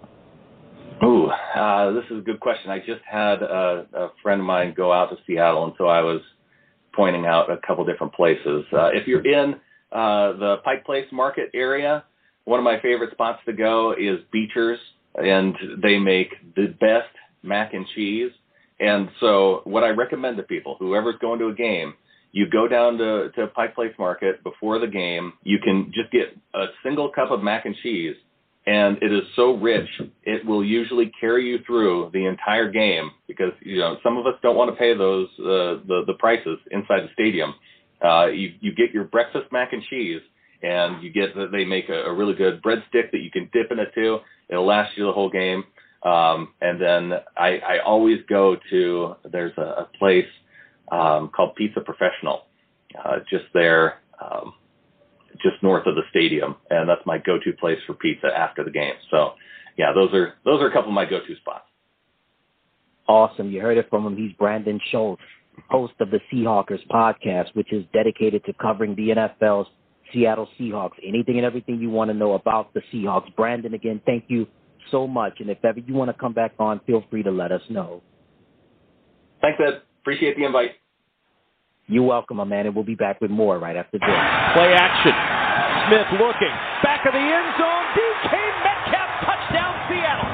Ooh, this is a good question. I just had a friend of mine go out to Seattle, and so I was pointing out a couple different places. If you're in the Pike Place Market area, one of my favorite spots to go is Beecher's, and they make the best mac and cheese. And so what I recommend to people, whoever's going to a game, you go down to Pike Place Market before the game. You can just get a single cup of mac and cheese, and it is so rich, it will usually carry you through the entire game, because, some of us don't want to pay those the prices inside the stadium. You get your breakfast mac and cheese, and they make a really good breadstick that you can dip in it too. It'll last you the whole game. And then I always go to, there's a place called Pizza Professional, just there, just north of the stadium, and that's my go-to place for pizza after the game. So, yeah, those are a couple of my go-to spots. Awesome. You heard it from him. He's Brandon Schultz, host of the Seahawkers Podcast, which is dedicated to covering the NFL's Seattle Seahawks. Anything and everything you want to know about the Seahawks. Brandon, again, thank you so much. And if ever you want to come back on, feel free to let us know. Thanks, Ed. Appreciate the invite. You're welcome, my man, and we'll be back with more right after this. Play action. Smith looking. Back of the end zone. DK Metcalf, touchdown, Seattle.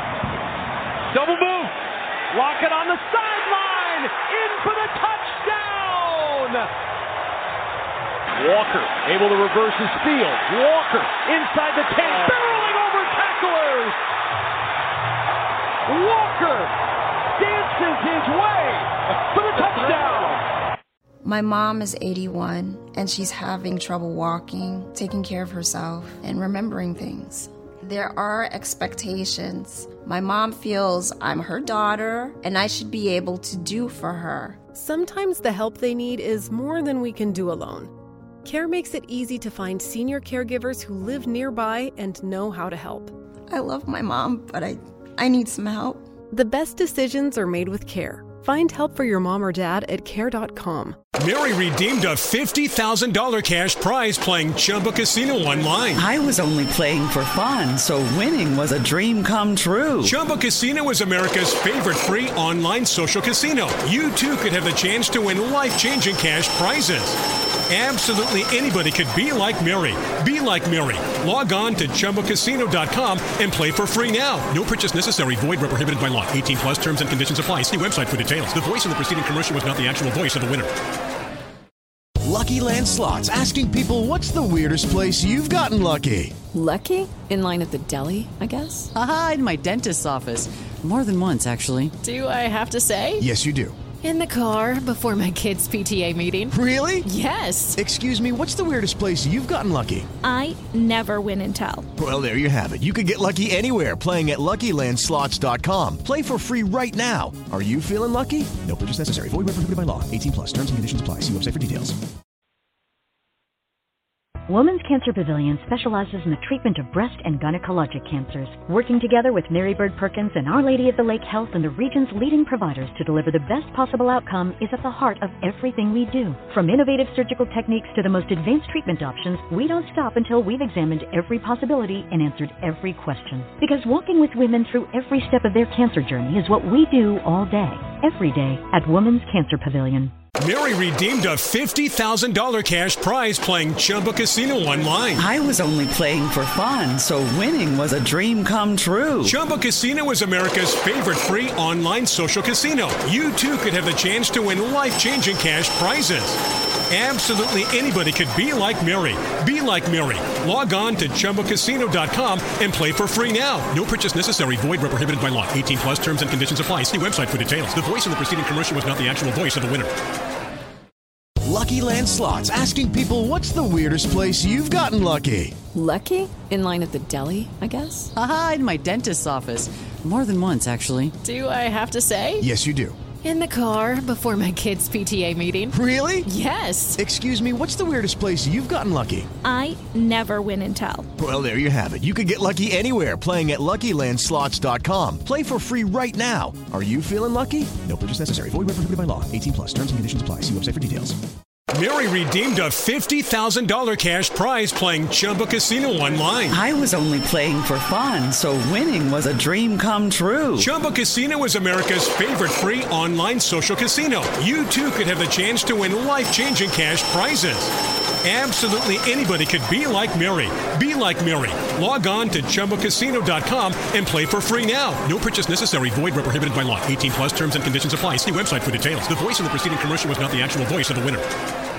Double move. Lockett on the sideline. In for the touchdown. Walker able to reverse his field. Walker inside the 10. Barreling over tacklers. Walker dances his way for the touchdown. My mom is 81, and she's having trouble walking, taking care of herself, and remembering things. There are expectations. My mom feels I'm her daughter, and I should be able to do for her. Sometimes the help they need is more than we can do alone. CARE makes it easy to find senior caregivers who live nearby and know how to help. I love my mom, but I need some help. The best decisions are made with CARE. Find help for your mom or dad at care.com. Mary redeemed a $50,000 cash prize playing Chumba Casino online. I was only playing for fun, so winning was a dream come true. Chumba Casino is America's favorite free online social casino. You too could have the chance to win life-changing cash prizes. Absolutely anybody could be like Mary. Be like Mary. Log on to ChumbaCasino.com and play for free now. No purchase necessary. Void where prohibited by law. 18 plus terms and conditions apply. See website for details. The voice in the preceding commercial was not the actual voice of the winner. Lucky Land Slots, asking people, what's the weirdest place you've gotten lucky? Lucky? In line at the deli, I guess? Aha, in my dentist's office. More than once, actually. Do I have to say? Yes, you do. In the car before my kids' PTA meeting. Really? Yes. Excuse me, what's the weirdest place you've gotten lucky? I never win and tell. Well, there you have it. You can get lucky anywhere, playing at LuckyLandSlots.com. Play for free right now. Are you feeling lucky? No purchase necessary. Void where prohibited by law. 18 plus. Terms and conditions apply. See website for details. Women's Cancer Pavilion specializes in the treatment of breast and gynecologic cancers, working together with Mary Bird Perkins and Our Lady of the Lake Health and the region's leading providers to deliver the best possible outcome is at the heart of everything we do. From innovative surgical techniques to the most advanced treatment options, we don't stop until we've examined every possibility and answered every question. Because walking with women through every step of their cancer journey is what we do all day, every day at Women's Cancer Pavilion. Mary redeemed a $50,000 cash prize playing Chumba Casino online. I was only playing for fun, so winning was a dream come true. Chumba Casino is America's favorite free online social casino. You too could have the chance to win life-changing cash prizes. Absolutely anybody could be like Mary. Be like Mary. Log on to ChumbaCasino.com and play for free now. No purchase necessary. Void where prohibited by law. 18 plus terms and conditions apply. See website for details. The voice in the preceding commercial was not the actual voice of the winner. Lucky Land Slots, asking people, what's the weirdest place you've gotten lucky? Lucky? In line at the deli, I guess? Aha, in my dentist's office. More than once, actually. Do I have to say? Yes, you do. In the car before my kids' PTA meeting. Really? Yes. Excuse me, what's the weirdest place you've gotten lucky? I never win and tell. Well, there you have it. You can get lucky anywhere, playing at LuckyLandSlots.com. Play for free right now. Are you feeling lucky? No purchase necessary. Void where prohibited by law. 18 plus. Terms and conditions apply. See website for details. Mary redeemed a $50,000 cash prize playing Chumba Casino online. I was only playing for fun, so winning was a dream come true. Chumba Casino is America's favorite free online social casino. You too could have the chance to win life-changing cash prizes. Absolutely anybody could be like Mary. Be like Mary. Log on to ChumbaCasino.com and play for free now. No purchase necessary. Void where prohibited by law. 18 plus terms and conditions apply. See website for details. The voice in the preceding commercial was not the actual voice of the winner.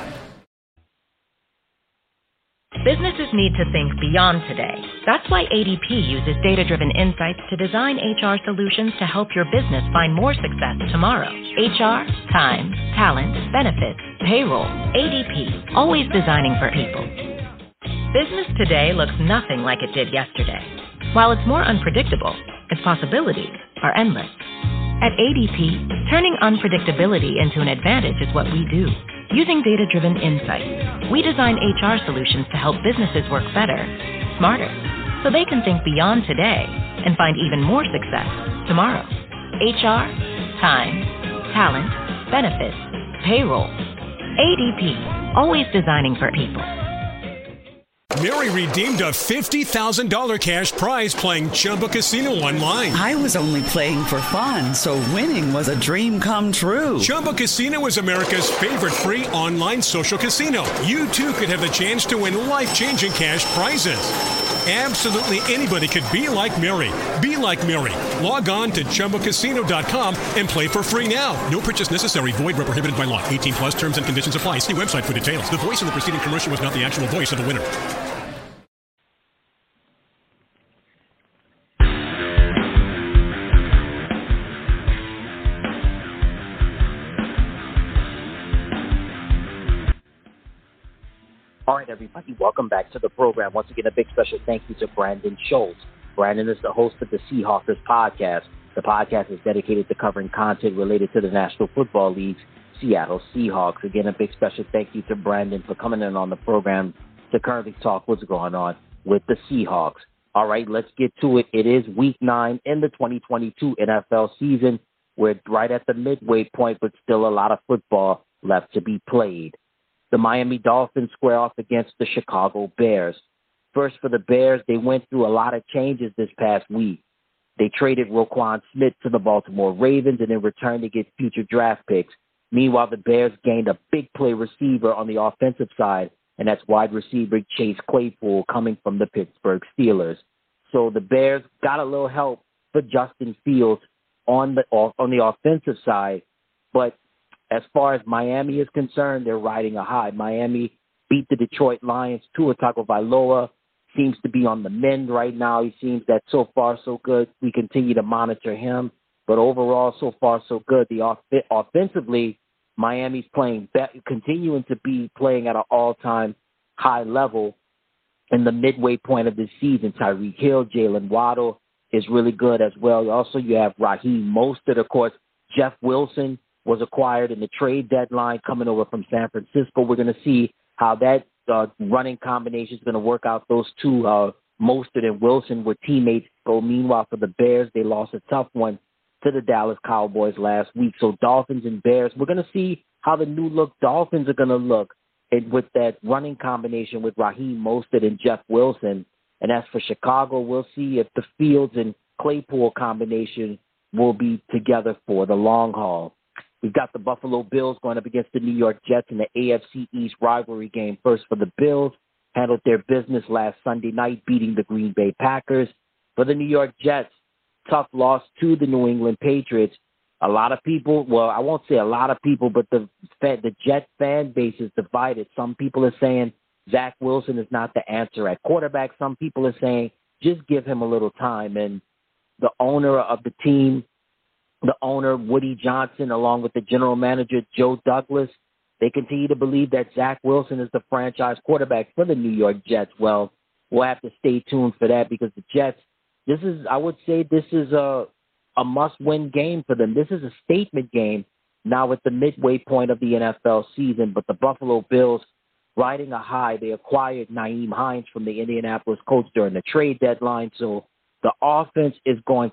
Businesses need to think beyond today. That's why ADP uses data-driven insights to design HR solutions to help your business find more success tomorrow. HR, time, talent, benefits, payroll. ADP, always designing for people. Business today looks nothing like it did yesterday. While it's more unpredictable, its possibilities are endless. At ADP, turning unpredictability into an advantage is what we do. Using data-driven insights, we design HR solutions to help businesses work better, smarter, so they can think beyond today and find even more success tomorrow. HR, time, talent, benefits, payroll. ADP, always designing for people. Mary redeemed a $50,000 cash prize playing Chumba Casino online. I was only playing for fun, so winning was a dream come true. Chumba Casino is America's favorite free online social casino. You too could have the chance to win life-changing cash prizes. Absolutely anybody could be like Mary. Be like Mary. Log on to ChumbaCasino.com and play for free now. No purchase necessary. Void where prohibited by law. 18 plus terms and conditions apply. See website for details. The voice in the preceding commercial was not the actual voice of the winner. All right, everybody, welcome back to the program. Once again, a big special thank you to Brandon Schultz. Brandon is the host of the Seahawkers podcast. The podcast is dedicated to covering content related to the National Football League's Seattle Seahawks. Again, a big special thank you to Brandon for coming in on the program to currently talk what's going on with the Seahawks. All right, let's get to it. It is Week 9 in the 2022 NFL season. We're right at the midway point, but still a lot of football left to be played. The Miami Dolphins square off against the Chicago Bears. First, for the Bears, they went through a lot of changes this past week. They traded Roquan Smith to the Baltimore Ravens and in return to get future draft picks. Meanwhile, the Bears gained a big play receiver on the offensive side, and that's wide receiver Chase Claypool coming from the Pittsburgh Steelers. So the Bears got a little help for Justin Fields on the offensive side, but as far as Miami is concerned, they're riding a high. Miami beat the Detroit Lions. Tua Tagovailoa seems to be on the mend right now. He seems that so far so good. We continue to monitor him. But overall, so far so good. Offensively, Miami's continuing to be playing at an all-time high level in the midway point of this season. Tyreek Hill, Jalen Waddle is really good as well. Also, you have Raheem Mostert, of course. Jeff Wilson was acquired in the trade deadline coming over from San Francisco. We're going to see how that running combination is going to work out. Those two, Mostert and Wilson, were teammates. So meanwhile, for the Bears, they lost a tough one to the Dallas Cowboys last week. So Dolphins and Bears, we're going to see how the new look Dolphins are going to look with that running combination with Raheem Mostert and Jeff Wilson. And as for Chicago, we'll see if the Fields and Claypool combination will be together for the long haul. We've got the Buffalo Bills going up against the New York Jets in the AFC East rivalry game. First for the Bills, handled their business last Sunday night, beating the Green Bay Packers. For the New York Jets, tough loss to the New England Patriots. A lot of people, well, I won't say a lot of people, but the Jet fan base is divided. Some people are saying Zach Wilson is not the answer at quarterback. Some people are saying just give him a little time. And the owner of the team, the owner, Woody Johnson, along with the general manager, Joe Douglas, they continue to believe that Zach Wilson is the franchise quarterback for the New York Jets. Well, we'll have to stay tuned for that because the Jets, I would say this is a must-win game for them. This is a statement game now at the midway point of the NFL season, but the Buffalo Bills riding a high. They acquired Nyheim Hines from the Indianapolis Colts during the trade deadline, so the offense is going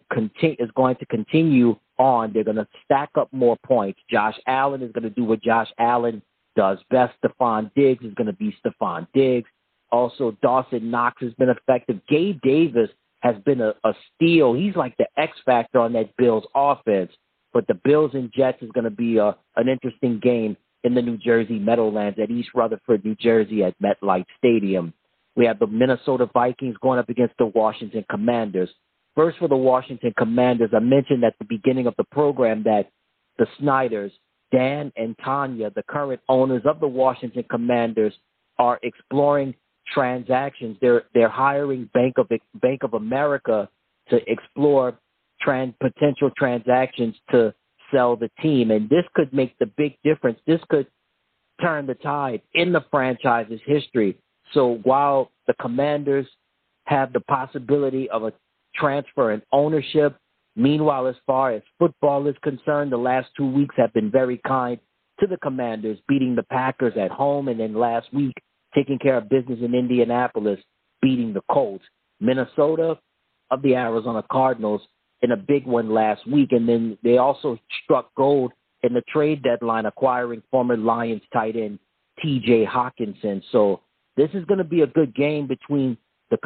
to continue on. They're going to stack up more points. Josh Allen is going to do what Josh Allen does best. Stephon Diggs is going to be Stephon Diggs. Also, Dawson Knox has been effective. Gabe Davis has been a steal. He's like the X factor on that Bills offense. But the Bills and Jets is going to be an interesting game in the New Jersey Meadowlands at East Rutherford, New Jersey at MetLife Stadium. We have the Minnesota Vikings going up against the Washington Commanders. First for the Washington Commanders, I mentioned at the beginning of the program that the Snyders, Dan and Tanya, the current owners of the Washington Commanders, are exploring transactions. They're hiring Bank of America to explore potential transactions to sell the team. And this could make the big difference. This could turn the tide in the franchise's history. So while the Commanders have the possibility of a transfer in ownership, meanwhile, as far as football is concerned, the last 2 weeks have been very kind to the Commanders, beating the Packers at home, and then last week taking care of business in Indianapolis, beating the Colts. Minnesota of the Arizona Cardinals in a big one last week, and then they also struck gold in the trade deadline, acquiring former Lions tight end T.J. Hawkinson. So this is going to be a good game between the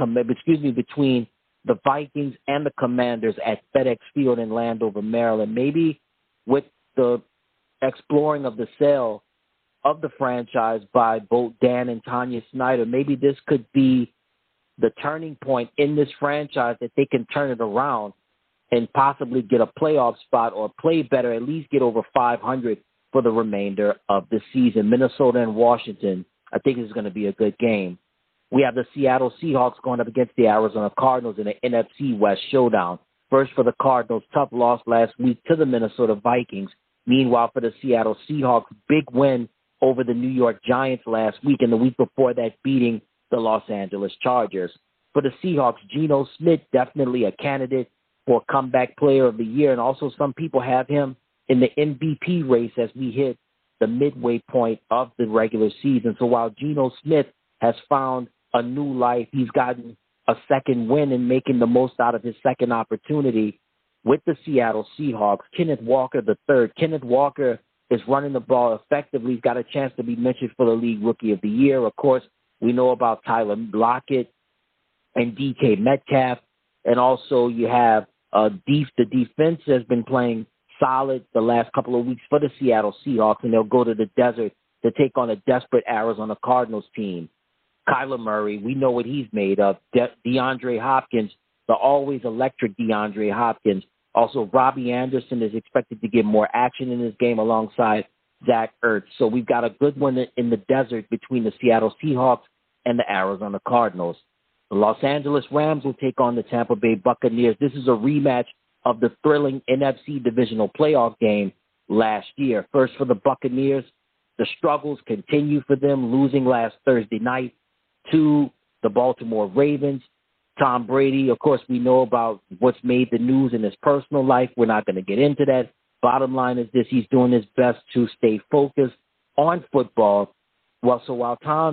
Vikings and the Commanders at FedEx Field in Landover, Maryland. Maybe with the exploring of the sale of the franchise by both Dan and Tanya Snyder, maybe this could be the turning point in this franchise that they can turn it around and possibly get a playoff spot or play better, at least get over 500 for the remainder of the season. Minnesota and Washington, I think this is going to be a good game. We have the Seattle Seahawks going up against the Arizona Cardinals in an NFC West showdown. First for the Cardinals, tough loss last week to the Minnesota Vikings. Meanwhile, for the Seattle Seahawks, big win over the New York Giants last week, and the week before that, beating the Los Angeles Chargers. For the Seahawks, Geno Smith, definitely a candidate for comeback player of the year, and also some people have him in the MVP race as we hit the midway point of the regular season. So while Geno Smith has found a new life, he's gotten a second win and making the most out of his second opportunity with the Seattle Seahawks. Kenneth Walker III. Kenneth Walker is running the ball effectively. He's got a chance to be mentioned for the League Rookie of the Year. Of course, we know about Tyler Lockett and DK Metcalf. And also you have the defense has been playing solid the last couple of weeks for the Seattle Seahawks, and they'll go to the desert to take on a desperate Arizona Cardinals team. Kyler Murray, we know what he's made of. DeAndre Hopkins, the always electric DeAndre Hopkins. Also, Robbie Anderson is expected to get more action in this game alongside Zach Ertz. So we've got a good one in the desert between the Seattle Seahawks and the Arizona Cardinals. The Los Angeles Rams will take on the Tampa Bay Buccaneers. This is a rematch of the thrilling NFC divisional playoff game last year. First for the Buccaneers, the struggles continue for them, losing last Thursday night to the Baltimore Ravens. Tom Brady, of course, we know about what's made the news in his personal life. We're not going to get into that. Bottom line is this: he's doing his best to stay focused on football. Well, so while Tom is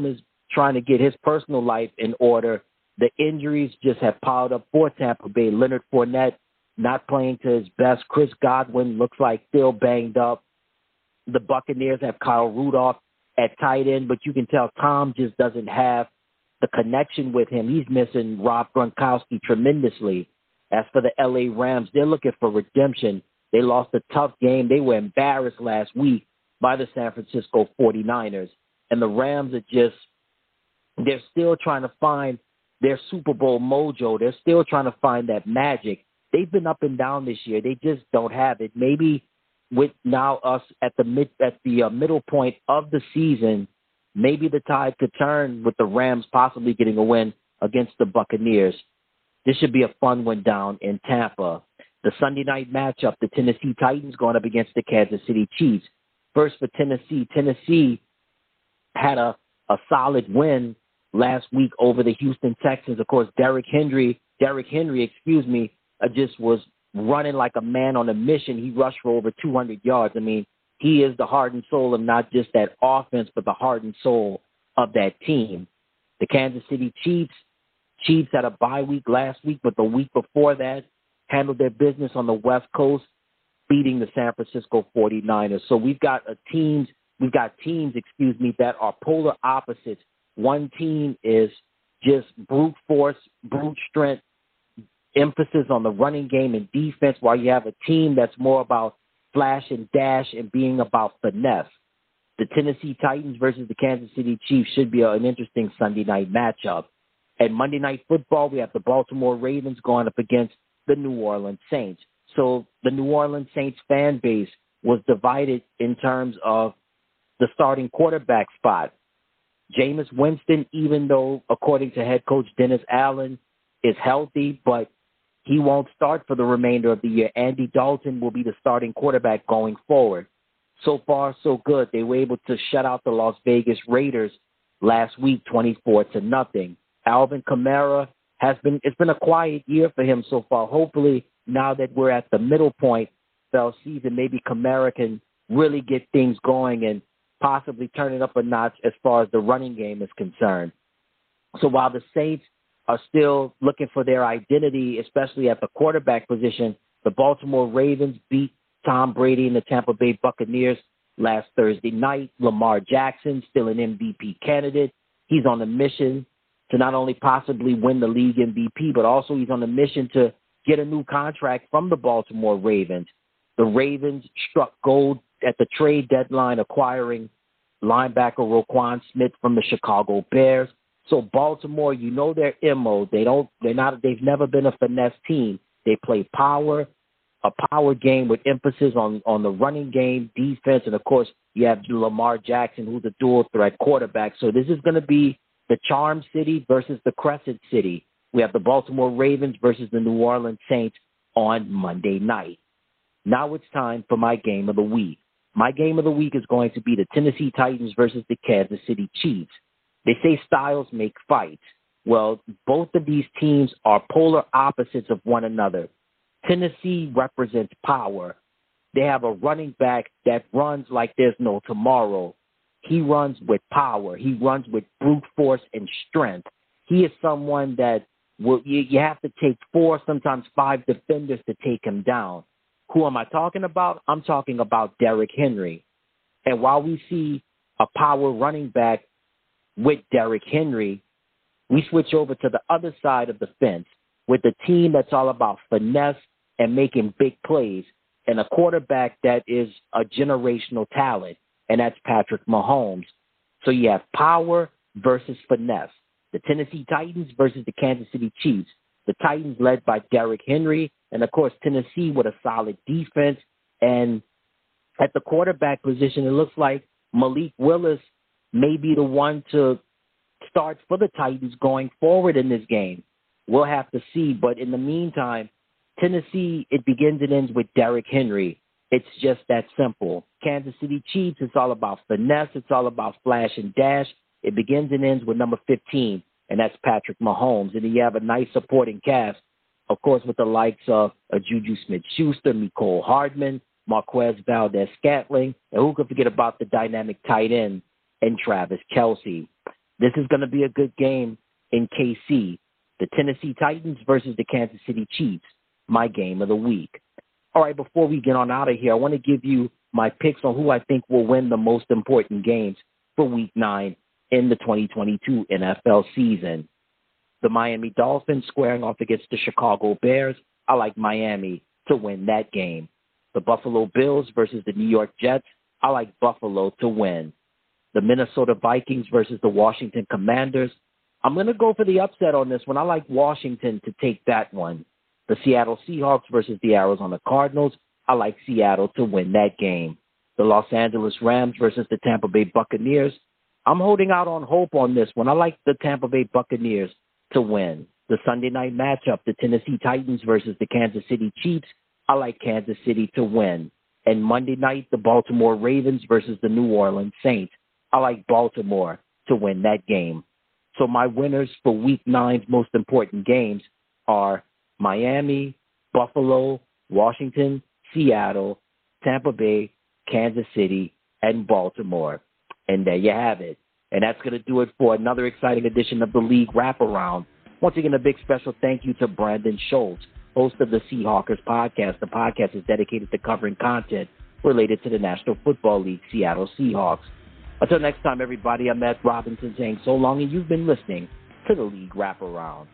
trying to get his personal life in order. The injuries just have piled up for Tampa Bay. Leonard Fournette not playing to his best. Chris Godwin looks like still banged up. The Buccaneers have Kyle Rudolph at tight end, but you can tell Tom just doesn't have the connection with him. He's missing Rob Gronkowski tremendously. As for the LA Rams, they're looking for redemption. They lost a tough game. They were embarrassed last week by the San Francisco 49ers. And the Rams they're still trying to find their Super Bowl mojo. They're still trying to find that magic. They've been up and down this year. They just don't have it. Maybe with now us at the middle point of the season, maybe the tide could turn with the Rams possibly getting a win against the Buccaneers. This should be a fun one down in Tampa. The Sunday night matchup, the Tennessee Titans going up against the Kansas City Chiefs. First for Tennessee. Tennessee had a solid win last week over the Houston Texans. Of course, Derrick Henry, just was running like a man on a mission. He rushed for over 200 yards. I mean, he is the heart and soul of not just that offense, but the heart and soul of that team. The Kansas City Chiefs had a bye week last week, but the week before that handled their business on the West Coast, beating the San Francisco 49ers. So we've got teams, that are polar opposites. One team is just brute force, brute strength, emphasis on the running game and defense, while you have a team that's more about flash and dash and being about finesse. The Tennessee Titans versus the Kansas City Chiefs should be an interesting Sunday night matchup. At Monday Night Football, we have the Baltimore Ravens going up against the New Orleans Saints. So the New Orleans Saints fan base was divided in terms of the starting quarterback spot. Jameis Winston, even though, according to head coach Dennis Allen, is healthy, but he won't start for the remainder of the year. Andy Dalton will be the starting quarterback going forward. So far, so good. They were able to shut out the Las Vegas Raiders last week, 24-0. Alvin Kamara it's been a quiet year for him so far. Hopefully, now that we're at the middle point of the season, maybe Kamara can really get things going and possibly turn it up a notch as far as the running game is concerned. So while the Saints are still looking for their identity, especially at the quarterback position, the Baltimore Ravens beat Tom Brady and the Tampa Bay Buccaneers last Thursday night. Lamar Jackson, still an MVP candidate. He's on a mission to not only possibly win the league MVP, but also he's on a mission to get a new contract from the Baltimore Ravens. The Ravens struck gold at the trade deadline, acquiring linebacker Roquan Smith from the Chicago Bears. So Baltimore, you know their MO. They've never been a finesse team. They play power, a power game with emphasis on the running game, defense, and of course you have Lamar Jackson, who's a dual threat quarterback. So this is going to be the Charm City versus the Crescent City. We have the Baltimore Ravens versus the New Orleans Saints on Monday night. Now it's time for my game of the week. My game of the week is going to be the Tennessee Titans versus the Kansas City Chiefs. They say styles make fights. Well, both of these teams are polar opposites of one another. Tennessee represents power. They have a running back that runs like there's no tomorrow. He runs with power. He runs with brute force and strength. He is someone that you have to take 4, sometimes 5 defenders to take him down. Who am I talking about? I'm talking about Derrick Henry. And while we see a power running back with Derrick Henry, we switch over to the other side of the fence with a team that's all about finesse and making big plays, and a quarterback that is a generational talent, and that's Patrick Mahomes. So you have power versus finesse. The Tennessee Titans versus the Kansas City Chiefs. The Titans led by Derrick Henry, and of course Tennessee with a solid defense. And at the quarterback position, it looks like Malik Willis may be the one to start for the Titans going forward in this game. We'll have to see. But in the meantime, Tennessee, it begins and ends with Derrick Henry. It's just that simple. Kansas City Chiefs, it's all about finesse. It's all about flash and dash. It begins and ends with number 15, and that's Patrick Mahomes. And then you have a nice supporting cast, of course, with the likes of Juju Smith-Schuster, Mecole Hardman, Marquez Valdez-Scantling, and who could forget about the dynamic tight end and Travis Kelce. This is going to be a good game in KC. The Tennessee Titans versus the Kansas City Chiefs, my game of the week. All right, before we get on out of here, I want to give you my picks on who I think will win the most important games for Week 9 in the 2022 NFL season. The Miami Dolphins squaring off against the Chicago Bears. I like Miami to win that game. The Buffalo Bills versus the New York Jets. I like Buffalo to win. The Minnesota Vikings versus the Washington Commanders. I'm going to go for the upset on this one. I like Washington to take that one. The Seattle Seahawks versus the Arizona Cardinals. I like Seattle to win that game. The Los Angeles Rams versus the Tampa Bay Buccaneers. I'm holding out on hope on this one. I like the Tampa Bay Buccaneers to win. The Sunday night matchup, the Tennessee Titans versus the Kansas City Chiefs. I like Kansas City to win. And Monday night, the Baltimore Ravens versus the New Orleans Saints. I like Baltimore to win that game. So my winners for Week 9's most important games are Miami, Buffalo, Washington, Seattle, Tampa Bay, Kansas City, and Baltimore. And there you have it. And that's going to do it for another exciting edition of the League Wraparound. Once again, a big special thank you to Brandon Schultz, host of the Seahawkers podcast. The podcast is dedicated to covering content related to the National Football League Seattle Seahawks. Until next time, everybody, I'm Ed Robinson saying so long, and you've been listening to the League Wraparound.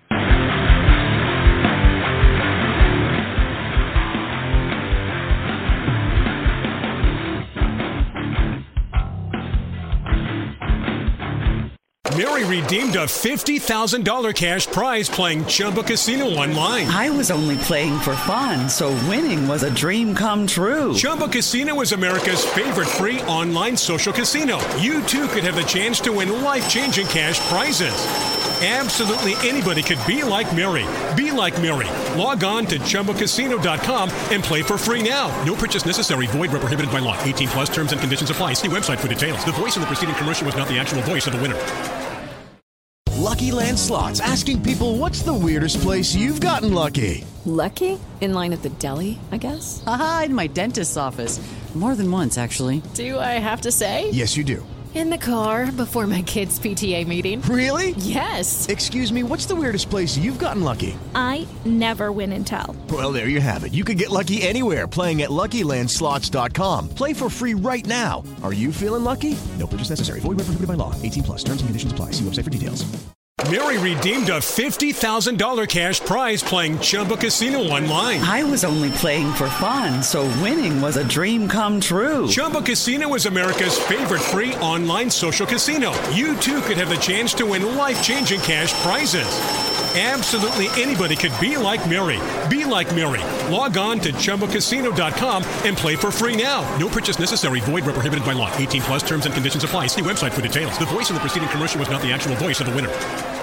Mary redeemed a $50,000 cash prize playing Chumba Casino online. I was only playing for fun, so winning was a dream come true. Chumba Casino is America's favorite free online social casino. You, too, could have the chance to win life-changing cash prizes. Absolutely anybody could be like Mary. Be like Mary. Log on to ChumbaCasino.com and play for free now. No purchase necessary. Void where prohibited by law. 18 plus terms and conditions apply. See website for details. The voice in the preceding commercial was not the actual voice of the winner. Lucky Land Slots, asking people, what's the weirdest place you've gotten lucky? Lucky? In line at the deli, I guess? Aha, in my dentist's office. More than once, actually. Do I have to say? Yes, you do. In the car before my kids' PTA meeting. Really? Yes. Excuse me, what's the weirdest place you've gotten lucky? I never win and tell. Well, there you have it. You can get lucky anywhere, playing at LuckyLandSlots.com. Play for free right now. Are you feeling lucky? No purchase necessary. Void where prohibited by law. 18 plus. Terms and conditions apply. See website for details. Mary redeemed a $50,000 cash prize playing Chumba Casino online. I was only playing for fun, so winning was a dream come true. Chumba Casino is America's favorite free online social casino. You, too, could have the chance to win life-changing cash prizes. Absolutely anybody could be like Mary. Be like Mary. Log on to ChumbaCasino.com and play for free now. No purchase necessary. Void where prohibited by law. 18 plus terms and conditions apply. See website for details. The voice in the preceding commercial was not the actual voice of the winner.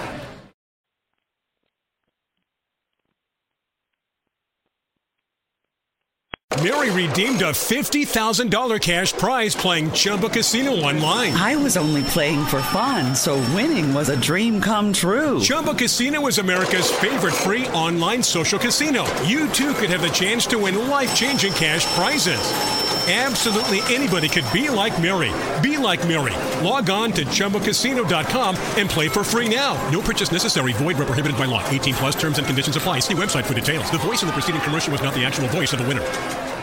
Mary redeemed a $50,000 cash prize playing Chumba Casino online. I was only playing for fun, so winning was a dream come true. Chumba Casino is America's favorite free online social casino. You, too, could have the chance to win life-changing cash prizes. Absolutely anybody could be like Mary. Be like Mary. Log on to ChumbaCasino.com and play for free now. No purchase necessary. Void where prohibited by law. 18 plus terms and conditions apply. See website for details. The voice in the preceding commercial was not the actual voice of the winner.